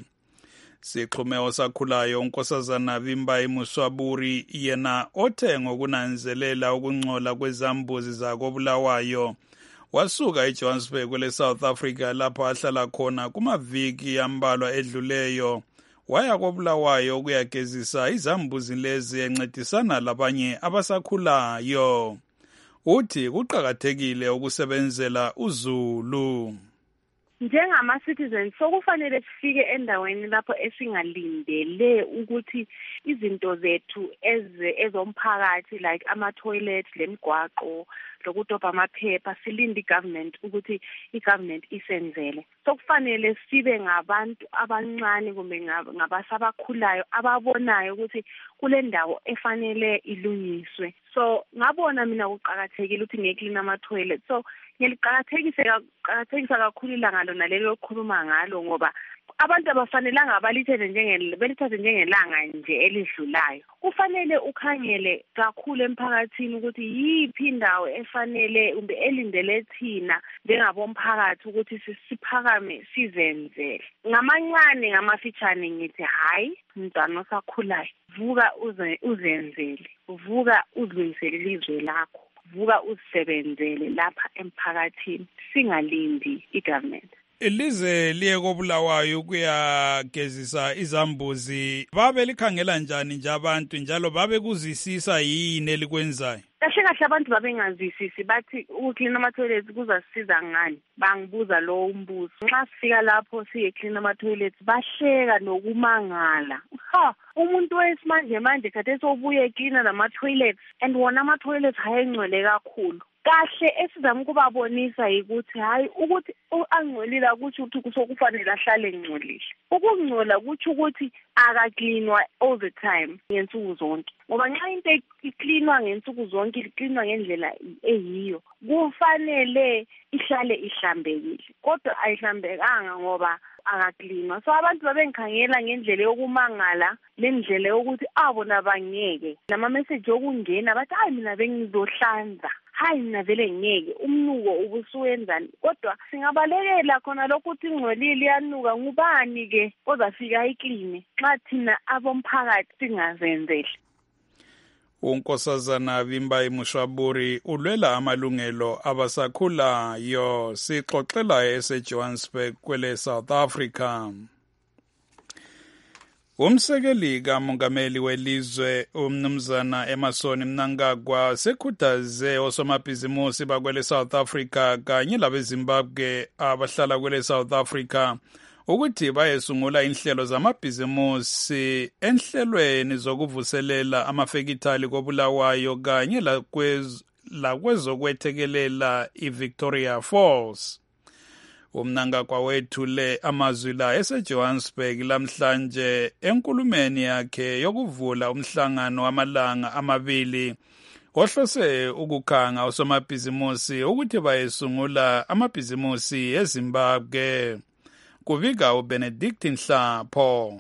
Sixhume osakhulayo unkosazana Vimba Muswaburi yena othe ngokunanzelela ukungcola kwezambuzi zakobulawayo wasuka eJohannesburg kwele South Africa lapho ahlala khona kumaviki ambalwa edluleyo waya kobulawayo ukuyagezisa izambuzi lezi encedisana labanye abasakhulayo. Uthi kuqhakathekile ukusebenzela uzulu. Njengama citizens sokufanele sifike endaweni lapho esingalindele ukuthi izinto zethu ezomphakathi like ama toilet lemigwaqo lokudobha amaphepha silinde igovernment ukuthi igovernment isenzele. Sokufanele sibe ngabantu abancane kumbe ngabasabakhulayo ababonayo ukuthi kule ndawo efanele ilungiswe. So ngabona mina kuqhakathekile ukuthi ngeclean ama toilet. So ngeliqhakathekisa qhakathekisa kakhulu ilanga lona lelo okhuluma ngalo ngoba abantu abafanelanga abalithethe njenge belithathe njengelanga nje elidlulayo. Kufanele ukhangele kakhulu emphakathini ukuthi yiphi indawo efanele umbe elindele thina njengabomphakathi ukuthi siphakame sizenzele. Ngamancane ngamafitshane ngithi hayi mntwana osakhulayo vuka uze uzenzele, vuka uzilungisele ilizwe lakho, vuka usebenzele lapha emphakathini singalindi igovernment. Ilize liye kobulawayo ukuyagezisa izambuzi babe likhangela njani nje abantu njalo babe kuzisisa yini elikwenzayo? Kahle kahle abantu babengazisisi bathi ukuclean ama toilets kuzasisiza ngani. Bangibuza lo umbuzo. Nxa sifika lapho siye clean ama toilets bahleka nokumangala. Ha, umuntu wesimanje manje kade sobuye clean nama toilets and wona ama toilets hayengcwele kakhulu. Kahle esizama ukubabonisa ukuthi hayi ukuthi angcolile ukuthi ukuthi kusokufanele ahlale engcolile. Ukungcola ukuthi ukuthi akaklinwa all the time ngensuku zonke. Ngoba nxa into iklinwa ngensuku zonke iklinwa ngendlela eyiyo kufanele ihlale ihlambekile. Kodwa ayihlambekanga ngoba akaklinwa. So abantu babengikhangela ngendlela yokumangala lendlela yokuthi abo nabangeke. Nama message okungena bathi hayi mina bengizohlanza. hayi mina vele ngeke umnuko ubusuyenzani kodwa singabalekela khona lokho ukuthi ingcolile iyanuka ngubani ke ozafika ikline xa thina abomphakathi singazenzeli. uNkosazana Vimba Mushaburi ulwela amalungelo abasakhulayo. Sixoxela eseJohannesburg kwele South Africa. Umsekeli kamongameli welizwe umnumzana Emmerson Mnangagwa sekhuthaze osomabhizimusi bakwele South Africa kanye labeZimbabwe abahlala kwele South Africa ukuthi bayesungula inhlelo zamabhizimusi enhlelweni zokuvuselela amafekithali koBulawayo kanye lakwezokwethekelela iVictoria Falls. Umnangagwa wethule amazwi la eseJohannesburg lamhlanje enkulumeni yakhe yokuvula umhlangano wamalanga amabili ohlose ukukhanga osomabhizimusi ukuthi bayesungula amabhizimusi eZimbabwe. Kuvika uBenedict Nhlapho.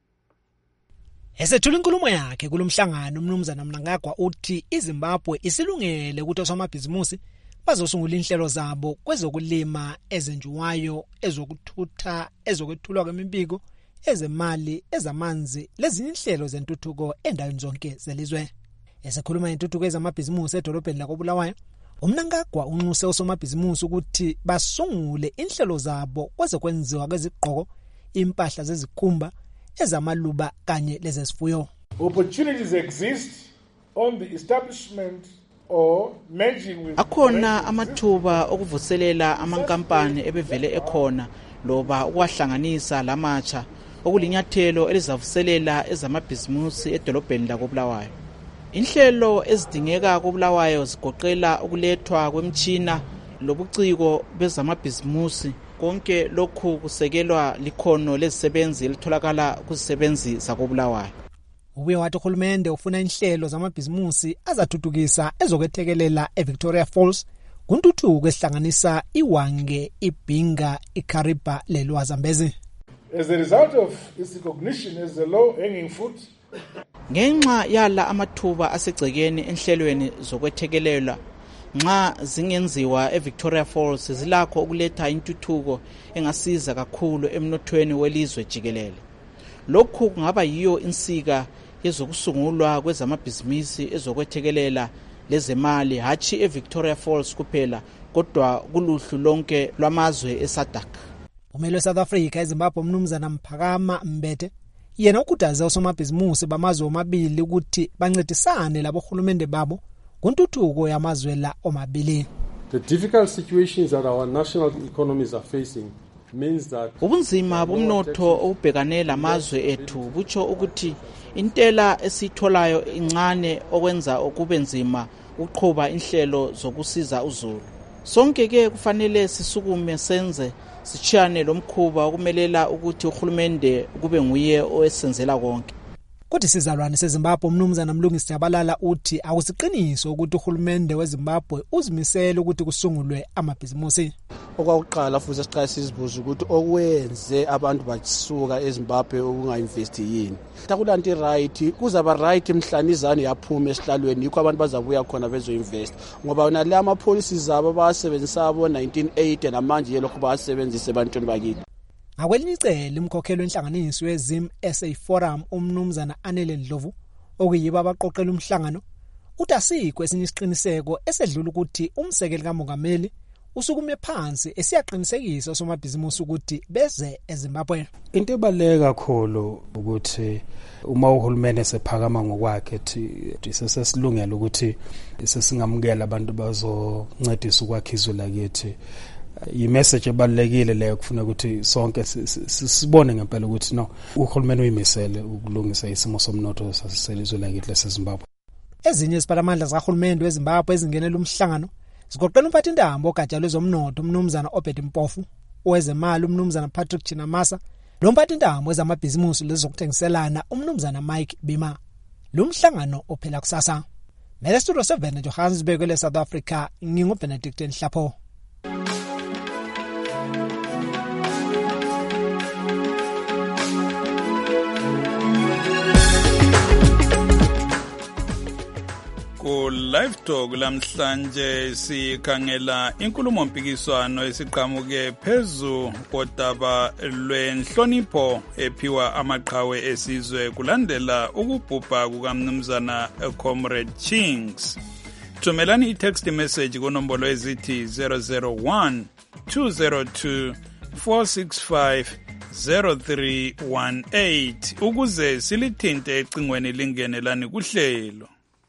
Esethula inkulumo yakhe kulomhlangano umnumzana Mnangagwa uthi iZimbabwe isilungele ukuthi osomabhizimusi bazosungula inhlelo zabo kwezokulima ezenjuwayo, ezokuthutha, ezokwethulwa kwemibiko, ezemali, ezamanzi lezinye inhlelo zentuthuko endaweni zonke zelizwe. Esekhuluma ngentuthuko ezamabhizimusi edolobheni lakoBulawayo, uMnangagwa unxuse osomabhizimusi ukuthi basungule inhlelo zabo kwezokwenziwa kwezigqoko, impahla zezikhumba, ezamaluba kanye lezezifuyo. Opportunities exist on the establishment or merging with akhona amathuba okuvuselela amankampani ebevele ekhona loba ukwahlanganisa lamatsha okulinyathelo elizavuselela ezamabhizimusi edolobheni lakoBulawayo. Inhlelo ezidingeka koBulawayo zigoqela ukulethwa kwemtshina lobuciko bezamabhizimusi. Konke lokhu kusekelwa likhono lezisebenzi elitholakala kuzisebenzi zakoBulawayo. Ubuye wathi uhulumende ufuna inhlelo zamabhizimusi azathuthukisa ezokwethekelela eVictoria Falls kuntuthuko esihlanganisa iWange, iBhinga, iKariba leLwazambezi. As a result of its recognition as the low hanging fruit, ngenxa yala amathuba asegcekeni enhlelweni zokwethekelela nxa zingenziwa eVictoria Falls zilakho ukuletha intuthuko engasiza kakhulu emnothweni welizwe jikelele. Lokhu kungaba yiyo insika yezokusungulwa kwezamabhizimusi ezokwethekelela lezemali hachi eVictoria Falls kuphela kodwa kuluhlu lonke lwamazwe eSADC. Umelo weSouth Africa eZimbabwe umnumzana Mphakama Mbete yena ukhuthaze osomabhizimusi bamazwe omabili ukuthi bancedisane labohulumende babo kuntuthuko yamazwe la omabili. The difficult situations that our national economies are facing means that ubunzima bomnotho obhekane lamazwe ethu butsho ukuthi intela esitholayo incane okwenza okube nzima ukuqhuba inhlelo zokusiza uzulu. Sonke ke kufanele sisukume senze sichiyane lomkhuba okumelela ukuthi uhulumende kube nguye owesenzela konke. Kodwa sizalwane seZimbabwe umnumzana Mlungisi Jabalala uthi akusiqiniso ukuthi uhulumende weZimbabwe uzimisele ukuthi kusungulwe amabhizimusi. Okwakuqala futhi siqala sizibuza ukuthi okwenze abantu basuka eZimbabwe ukungainvest yini. Takulanti right kuzaba right emhlanizane yaphuma esihlalweni yikho abantu bazabuya khona bezoinvest ngoba nale ama policies zabo basebenzisa abo nineteen eighty namanje yelokho basebenzise ebantwini bakithi. Akwelinye icele umkhokheli wenhlanganiso weZim S A Forum umnumzana Anele Ndlovu okuyiba abaqoqela umhlangano uthi asikho esinye isiqiniseko esedlula ukuthi umsekeli kamongameli usukume phansi esiyaqinisekisa osomabhizimusi ukuthi beze eZimbabwe. Into ebaluleke kakhulu ukuthi uma uhulumeni sephakama ngokwakhe ethi sesilungela ukuthi sesingamukela abantu bazoncedisa ukwakha izwe lakithi. Imessage ebalekile leyo kufuna ukuthi sonke sibone ngempela ukuthi no uhulumeni uyimisele ukulungisa isimo somnotho saselizwe lakithi laseZimbabwe. Ezinye iziphalamandla zikahulumeni weZimbabwe ezingenela umhlangano zigoqela umphathintambo ogatsha lwezomnotho umnumzana Obed Mpofu, owezemali umnumzana Patrick Chinamasa, lo mphathintambo wezamabhizimusi lezokuthengiselana umnumzana Mike Bima. Lo mhlangano ophela kusasa. Mele studio seven Johannesburg le South Africa nginguBenedict Nhlapho. ku Live Talk lamhlanje sikhangela inkulumo mpikiswano esiqhamuke phezu kodaba lwenhlonipho ephiwa amaqhawe esizwe kulandela ukubhubha kukamnumzana Comrade Chinks. Thumelani i-text message kunombolo ezithi zero zero one two zero two four six five zero three one eight ukuze silithinte ecingweni lingenelani kuhlelo.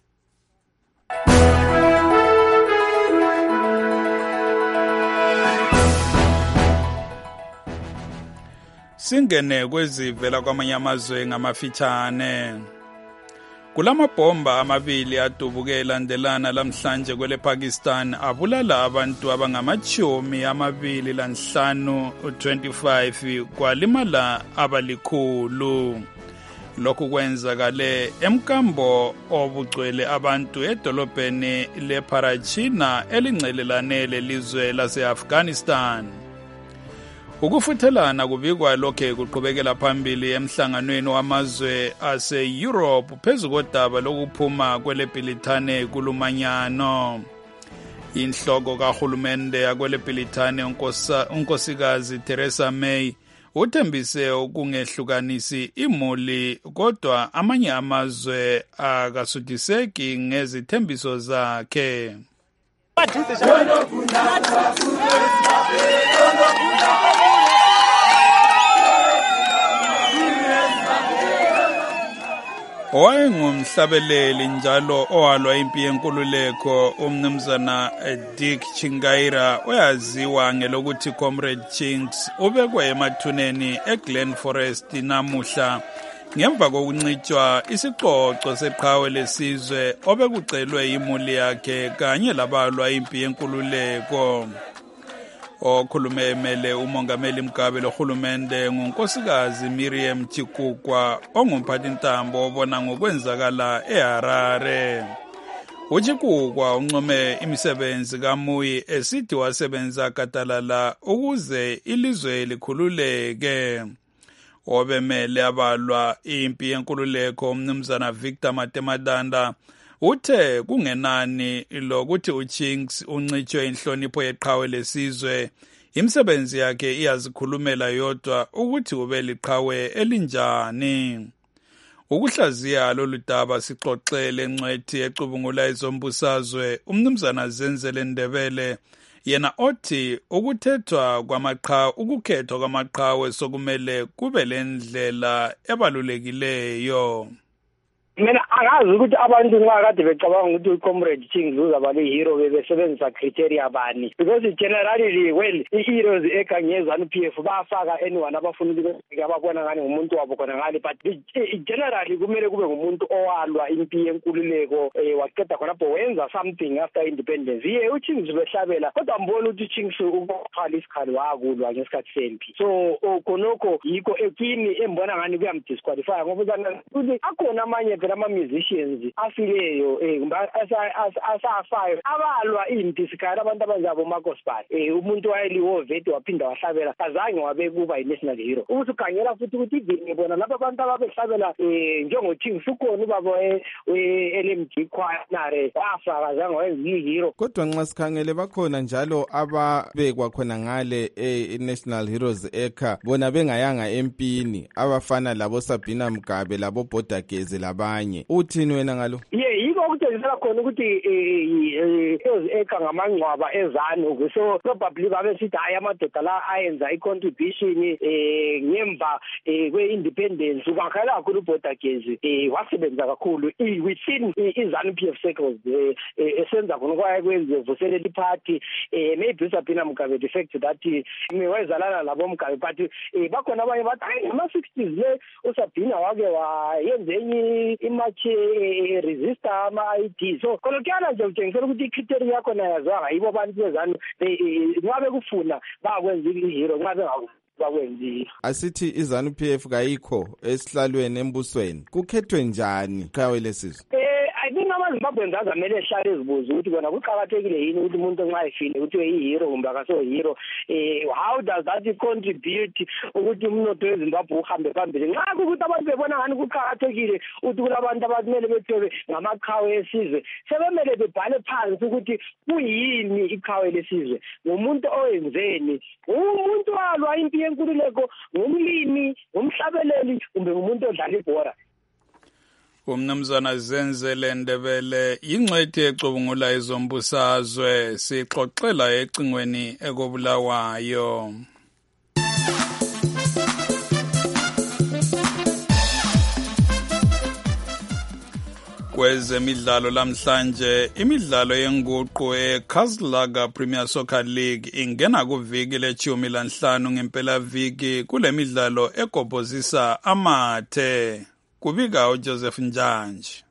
Singene kwezivela kwamanye amazwe ngamafitshane. Kulamabhomba amabili adubuke elandelana lamhlanje kwele Pakistan abulala abantu abangamachumi amabili lanhlanu twenty-five kwalimala abalikhulu. Lokhu kwenzakale emkambo obugcwele abantu edolobheni leParachina elingcelelane lelizwe lase-Afghanistan. Ukufuthelana kubikwa lokhe kuqhubekela phambili emhlanganweni wamazwe ase-Europe phezu kodaba lokuphuma kwele Bhilithane kulumanyano. Inhloko kahulumende yakwele Bhilithane unkosikazi Theresa May uthembise ukungehlukanisi imuli kodwa amanye amazwe akasudiseki ngezithembiso zakhe. Owayengumhlabeleli njalo owalwa impi yenkululeko umnumzana Dick Chingaira oyaziwa ngelokuthi Comrade Chinks ubekwe emathuneni eGlen Forest namuhla ngemva kokuncitshwa isicoco seqhawe lesizwe obekucelwe imuli yakhe kanye labalwa impi yenkululeko. Okhulume emele umongameli Mgabe lohulumende ngunkosikazi Miriam Chikukwa ongumphathintambo obona ngokwenzakala eHarare. Uchikukwa uncome imisebenzi kaMuyi esithi wasebenza gadalala ukuze ilizwe likhululeke. Obemele abalwa impi yenkululeko umnumzana Victor Matemadanda uthe kungenani lokuthi uChinks uncitshwe inhlonipho yeqhawe lesizwe, imisebenzi yakhe iyazikhulumela yodwa ukuthi ube liqhawe elinjani. Ukuhlaziya lolu daba sixoxele encwethi ecubungula izombusazwe umnumzana Zenzele Ndebele yena othi ukuthethwa kwamaqhawe ukukhethwa kwamaqhawe sokumele kube lendlela ebalulekileyo. Mina angazi ukuthi abantu nxa kade becabanga ukuthi uComrade Chinks uzaba lihero bebesebenzisa criteria bani, because generally well i-heroes ekangezanu P F bafaka anyone abafuna ukuthi ababona ngani ngumuntu wabo khona ngale, but generally kumele kube ngumuntu owalwa impi yenkululeko waqeda khonapho wenza something after independence. Ye uChinks behlabela kodwa mbona ukuthi uChinks ukuphala isikhali wakulwa ngesikhathi sempi, so khonokho yikho ekini embona ngani kuyamdisqualify ngoba ukuthi akhona amanye phela ama-musicians afileyo um asafayo abalwa impi sikhali abantu abanjabo uMagospal um umuntu wayeliwo veti waphinda wahlabela azange wabekuba yi-national hero. Ukuthi ukhangela futhi ukuthi ivini bona lapho abantu ababehlabela um njengoChinks ukhona ubaba we-L M D choir wafaka azange wayenza i-hero. Kodwa nxa sikhangele bakhona njalo ababekwa khona ngale e-National Heroes Eka bona bengayanga empini abafana labo Sabina Mgabe labo Bhodagezi labanye. Uthini wena ngalo? Ye yiko ukutshela khona ukuthi Heroes Eka ngamangcwaba ezanu, so probably babe sithi hayi amadoda la ayenza i-contribution eh ngemva kwe-independence ukakhala kakhulu uBhodagezi eh wasebenza kakhulu within izanu P F circles esenza khona kwaye kwenze vuselela iparty eh maybe Sabina Mgabe the fact that wayezalana labo Mgabe but bakhona abanye bathi hayi ama-sixties le uSabina wake wayenza enye imatch resistor ama-I D, so khona kuyala nje utshengisela ukuthi i-criteria yakho nayaziwa yibo abantu bezanu ngabe kufuna bakwenza i-hero ngabe bakwenzi. Asithi izanu P F kayikho esihlalweni embusweni kukhethwe njani qhawe lesizwe? Eh I I think amaZimbabweans azamele ehlale ezibuza ukuthi kona kuqhakathekile yini ukuthi umuntu nxa efile ukuthi uyihero kumbe akaso hero. Eh how does that contribute ukuthi umnotho weZimbabwe uhambe phambili? Nxa ukuthi abantu bebona ngani kuqhakathekile ukuthi kulabantu abamele bethobe ngamaqhawe esizwe, sebemele bebhale phansi ukuthi kuyini iqhawe lesizwe, ngumuntu owenzeni, umuntu walwa impi yenkululeko, ngumlimi, ngumhlabeleli kumbe ngumuntu odlala ibhola. Umnumzana Zenzele Ndebele ingcwethi ecubungula izombusazwe sixoxela ecingweni ekobulawayo. Kwezemidlalo lamhlanje imidlalo yenguqu eKazlaga Premier Soccer League ingena kuviki lechumi lanhlanu ngempela viki kule midlalo ekobhozisa amathe. Kubika uJoseph Njanji.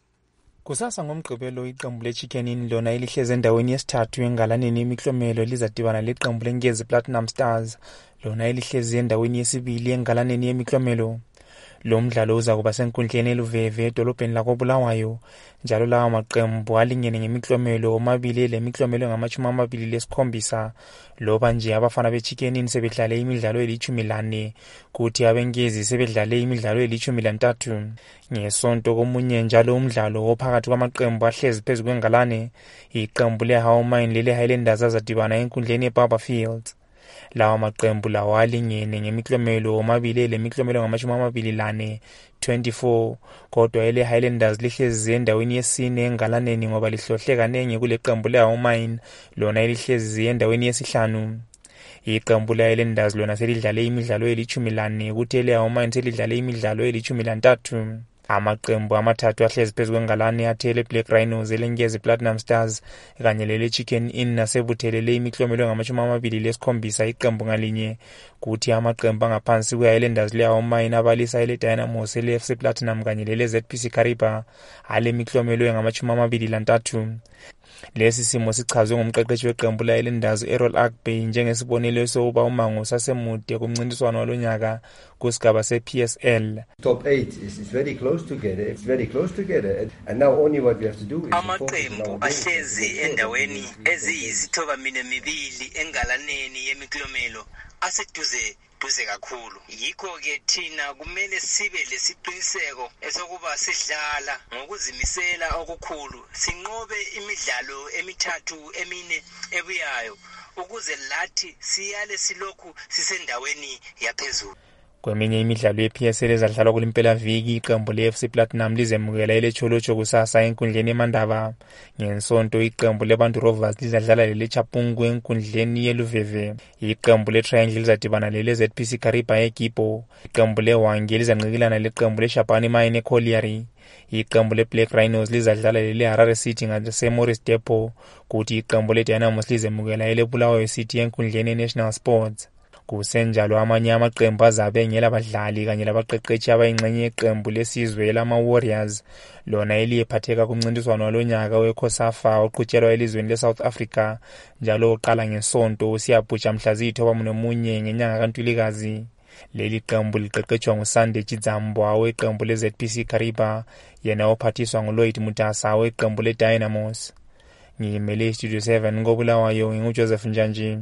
Kusasa ngomgqibelo iqembu leChicken Inn lona elihleze endaweni yesithathu engalaneni imiklomelo lizadibana leqembu leNgezi Platinum Stars lona elihleze endaweni yesibili engalaneni yemiklomelo. Lo mdlalo uza kuba senkundleni eLuveve edolobheni lakoBulawayo njalo lawa maqembu alingene ngemiklomelo omabili lemiklomelo ngamachumi amabili lesikhombisa. Loba nje abafana beChicken Inn sebedlale imidlalo elichumi lane kuthi abeNgezi sebedlale imidlalo elichumi lantathu. Ngesonto komunye njalo umdlalo ophakathi kwamaqembu ahlezi phezu kwengalane iqembu leHowmine lele Highlanders azadibana enkundleni eBarberfield. Lawa maqembu lawo alingene ngemiklomelo omabili lemiklomelo ngamachumi amabili lane twenty-four kodwa ele Highlanders lihlezi endaweni yesine engalaneni ngoba lihlohle kanenge kule qembu leHowmine lona elihlezi endaweni yesihlanu. Iqembu leHighlanders lona selidlale imidlalo elichumi lane kuthi ele Howmine selidlale imidlalo elichumi lantathu. Amaqembu amathathu ahlezi phezu kwengalane athele Black Rhinos, eLengezi Platinum Stars kanye lele Chicken Inn nasebuthelele imiklomelo ngamachumi amabili lesikhombisa iqembu ngalinye. Kuthi amaqembu angaphansi kweHighlanders leHowmine abalisa ele Dynamos, ele F C Platinum kanye lele Z P C Kariba ale miklomelo ngamachumi amabili lantathu. Lesi simo sichazwe ngumqeqeshi weqembu leHighlanders Errol Agbey njengesibonelo sokuba umango sasemude kumncintiswano walonyaka kusigaba se-P S L. Top eight is, is very close together. It's very close together. And, and now only what we have to do is amaqembu ahlezi endaweni eziyisithoba mine mibili engalaneni yemiklomelo aseduze duze kakhulu. Yikho ke thina kumele sibe lesiqiniseko esokuba sidlala ngokuzimisela okukhulu sinqobe imidlalo emithathu emine ebuyayo ukuze lathi siyale silokhu sisendaweni yaphezulu. Kweminye imidlalo ye-P S L ezadlalwa kulimpela viki iqembu le-F C Platinum lizemukela ile Cholocho kusasa enkundleni eMandaba. Ngensonto iqembu leBantu Rovers lizadlala lele Chapungu enkundleni yeLuveve. Iqembu le-Triangle lizadibana lele Z P C Kariba eGipo. Iqembu leWange lizanqikilana leqembu leShabani Mine eColliery. Iqembu leBlack Rhinos lizadlala lele Harare City ngaseMorris Depot. Kuthi iqembu leDynamos lizemukela ile Bulawayo City enkundleni eNational Sports. Kusenjalo amanye amaqembu azabe ngela badlali kanye labaqeqeshi abayingxenye yeqembu lesizwe lama Warriors lona eliyephatheka kumncintiswano walonyaka weCOSAFA oqhutshelwa elizweni leSouth Africa njalo oqala ngesonto siyabhuja mhla ziyithoba nomunye ngenyanga kaNtulikazi. Leli qembu liqeqeshwa nguSande Chidzambwa weqembu leZ P C Kariba yena ophathiswa nguLloyd Mutasa weqembu leDynamos. Ngimele Studio seven ngobulawayo nginguJoseph Njanji.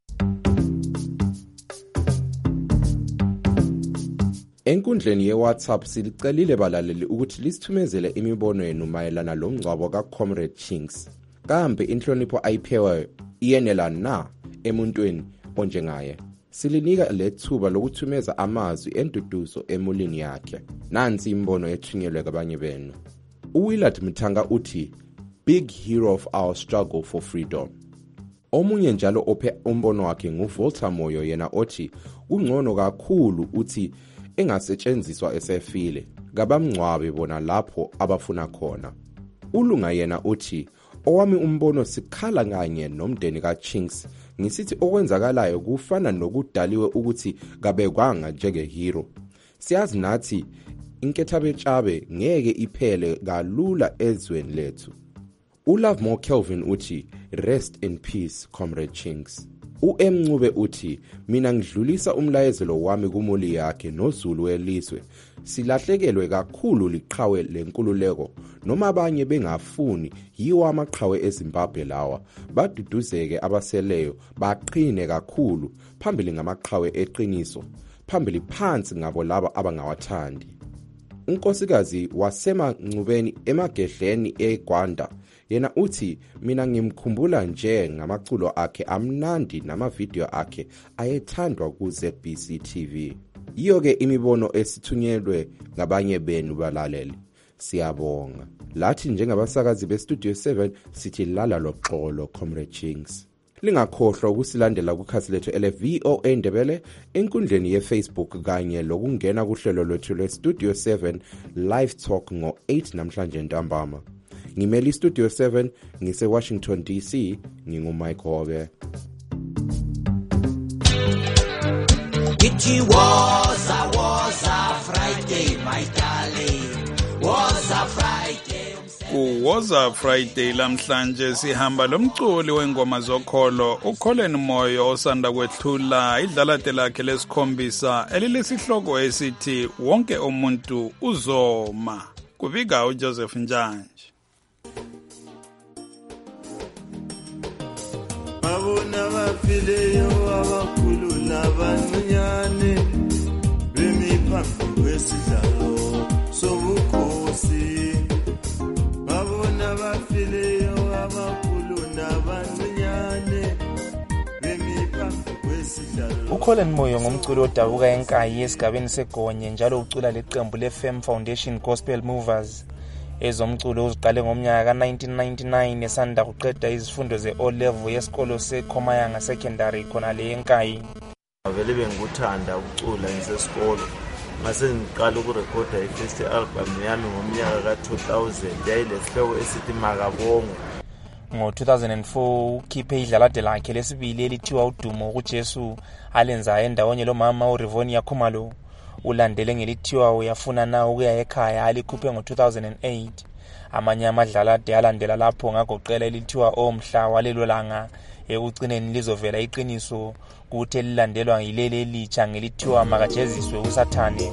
Enkundleni ye-WhatsApp silicelile balaleli ukuthi lisithumezele imibono yenu mayelana lomngcwabo kaComrade Chinks. Kambe inhlonipho ayiphewe iyenela na emuntweni onjengaye? Silinika lethuba lokuthumeza amazwi enduduzo emulini yakhe. Nansi imbono ethunyelwe kabanye benu. uWillard Mthanga uthi, "Big hero of our struggle for freedom." Omunye njalo ophe umbono wakhe nguVolta Moyo yena othi, "Ungcono kakhulu uthi engasetshenziswa esefile ngabamngcwabe bona lapho abafuna khona." Ulunga yena uthi, "Owami umbono sikhala kanye nomndeni kaChinks ngisithi okwenzakalayo kufana nokudaliwe ukuthi kabekwanga njengehero. Siyazi nathi inkethabetshabe ngeke iphele kalula ezweni lethu." uLove More Kelvin uthi, "Rest in peace Comrade Chinks." U-Mncube uthi mina ngidlulisa umlayezelo wami kumuli yakhe noZulu welizwe. Silahlekelwe kakhulu liqhawe lenkululeko noma abanye bengafuni yiwo amaqhawe eZimbabwe lawa. Baduduzeke abaseleyo baqine kakhulu phambili ngamaqhawe eqiniso. Phambili phansi ngabo laba abangawathandi. Unkosikazi waseMancubeni emagedleni eGwanda yena uthi mina ngimkhumbula nje ngamaculo akhe amnandi namavideo akhe ayethandwa ku Z B C T V. Iyo ke imibono esithunyelwe ngabanye benu balaleli. Siyabonga. Lathi njengabasakazi beStudio seven sithi lala loxolo Comrade Chinks. Lingakhohlwa ukusilandela kukhasi lethu ele V O A Ndebele enkundleni yeFacebook kanye lokungena kuhlelo lwethu lweStudio seven live talk ngo eight namhlanje ntambama. Ngimeli Studio seven ngise Washington D C nginguMike Hobe. It was a was a Friday my darling. Was a Friday. Kuwoza Friday lamhlanje sihamba lomculi wengoma zokholo uKholeni Moyo osanda kwethula idlalate lakhe lesikhombisa elilesihloko esithi wonke umuntu uzoma. Kubika uJoseph Njanje. Abona bafileyo abakhulu labancane bemiphambi kwesidlalo sobukhosi. Abona bafileyo abakhulu labancane bemiphambi kwesidlalo. uKholeni Moyo ngumculi odabuka eNkayi esigabeni seGonye njalo ucula leqembu leFem Foundation Gospel Movers. Ezomculo uziqale ngomnyaka ka nineteen ninety-nine esanda kuqeda izifundo ze-O level yesikolo seKhomayanga Secondary khona le eNkayi. Vele benguthanda ukucula ngisesikolo. Mase ngiqala ukurekhoda i-first album yami ngomnyaka ka two thousand yayilesihloko esithi Makabongo. Ngo two thousand four ukhiphe idlalade lakhe lesibili elithiwa udumo kuJesu alenza endawonye lomama uRivonia Khumalo. Ulandele ngelithiwa uyafuna na ukuya ekhaya alikhuphe ngo two thousand eight. Amanye amadlalade alandela lapho ngagoqela elithiwa omhla walelo langa ekucineni lizovela iqiniso kuthi lilandelwa yileli elicha ngelithiwa makajeziswe uSathane.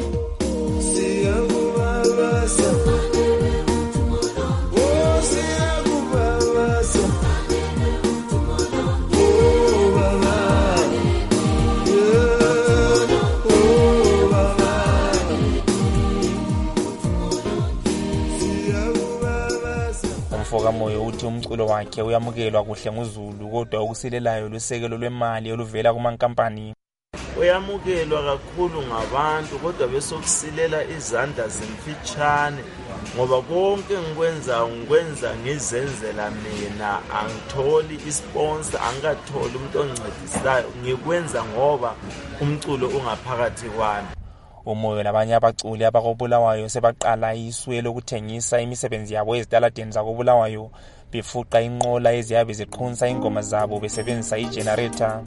Umfoka Moyo uthi umculo wakhe uyamukelwa kuhle nguZulu kodwa ukusilelayo lusekelo lwemali oluvela kumankampani. Uyamukelwa kakhulu ngabantu kodwa besokusilela izandla zemfitshane ngoba konke ngikwenza ngikwenza ngizenzela mina, angitholi isponsor, angatholi umuntu oncedisayo, ngikwenza ngoba umculo ungaphakathi kwami. Umoyo nabanye abaculi abakobulawayo sebaqala iswe lokuthengisa imisebenzi yabo ezitaladeni zakobulawayo befuqa inqola eziyabe ziqhunsa ingoma zabo besebenzisa igenerator.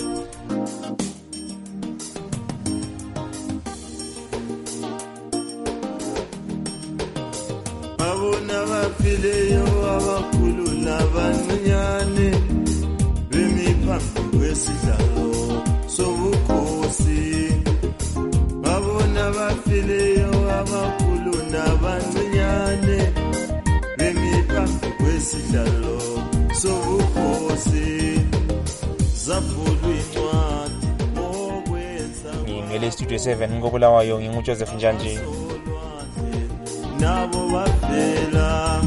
Abona bafileyo abakhulu labancane bemiphambi kwesidlalo sobukhosi. Abona bafileyo abakhulu nabancane bemiphambi kwesidlalo sobukhosi. Zavulwa incwadi okwenza ngimele Studio seven ngobulawayo nginguJoseph Njanje. Nabo bafela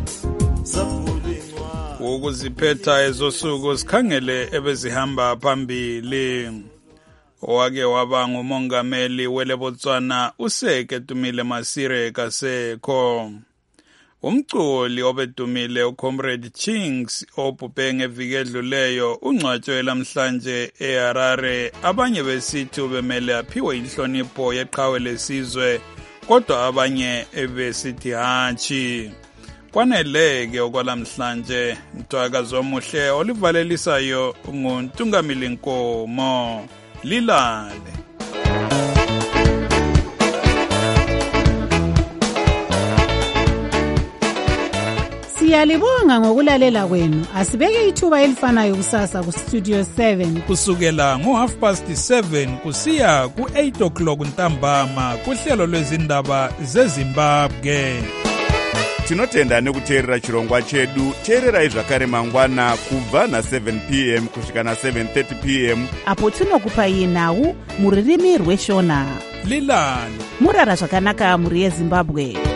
ukuziphetha ezosuku sikhangele ebezihamba phambili. Owake waba ngumongameli wele Botswana uSeke Tumile Masire kasekho. Umculi obedumile uComrade Chinks obhubhe ngeviki edluleyo ungcwatshwe lamhlanje eHarare. Abanye besithi ubemele aphiwe inhlonipho yeqhawe lesizwe kodwa abanye ebesithi hatshi. Kwaneleke okwalamhlanje Mtwakazi omuhle olivalelisayo nguNtungamili Nkomo. Lilale. Siyalibonga ngokulalela kwenu. Asibeke ithuba elifanayo kusasa ku Studio seven kusukela ngo half past seven kusiya ku eight o'clock ntambama kuhlelo lwezindaba zeZimbabwe. Tinotenda nekuteerera chirongwa chedu. Teererai zvakare mangwana kubva na seven p m kusvika na seven thirty p m apo tinokupai nhau muririmi rweshona. Lilani murara zvakanaka muri yeZimbabwe.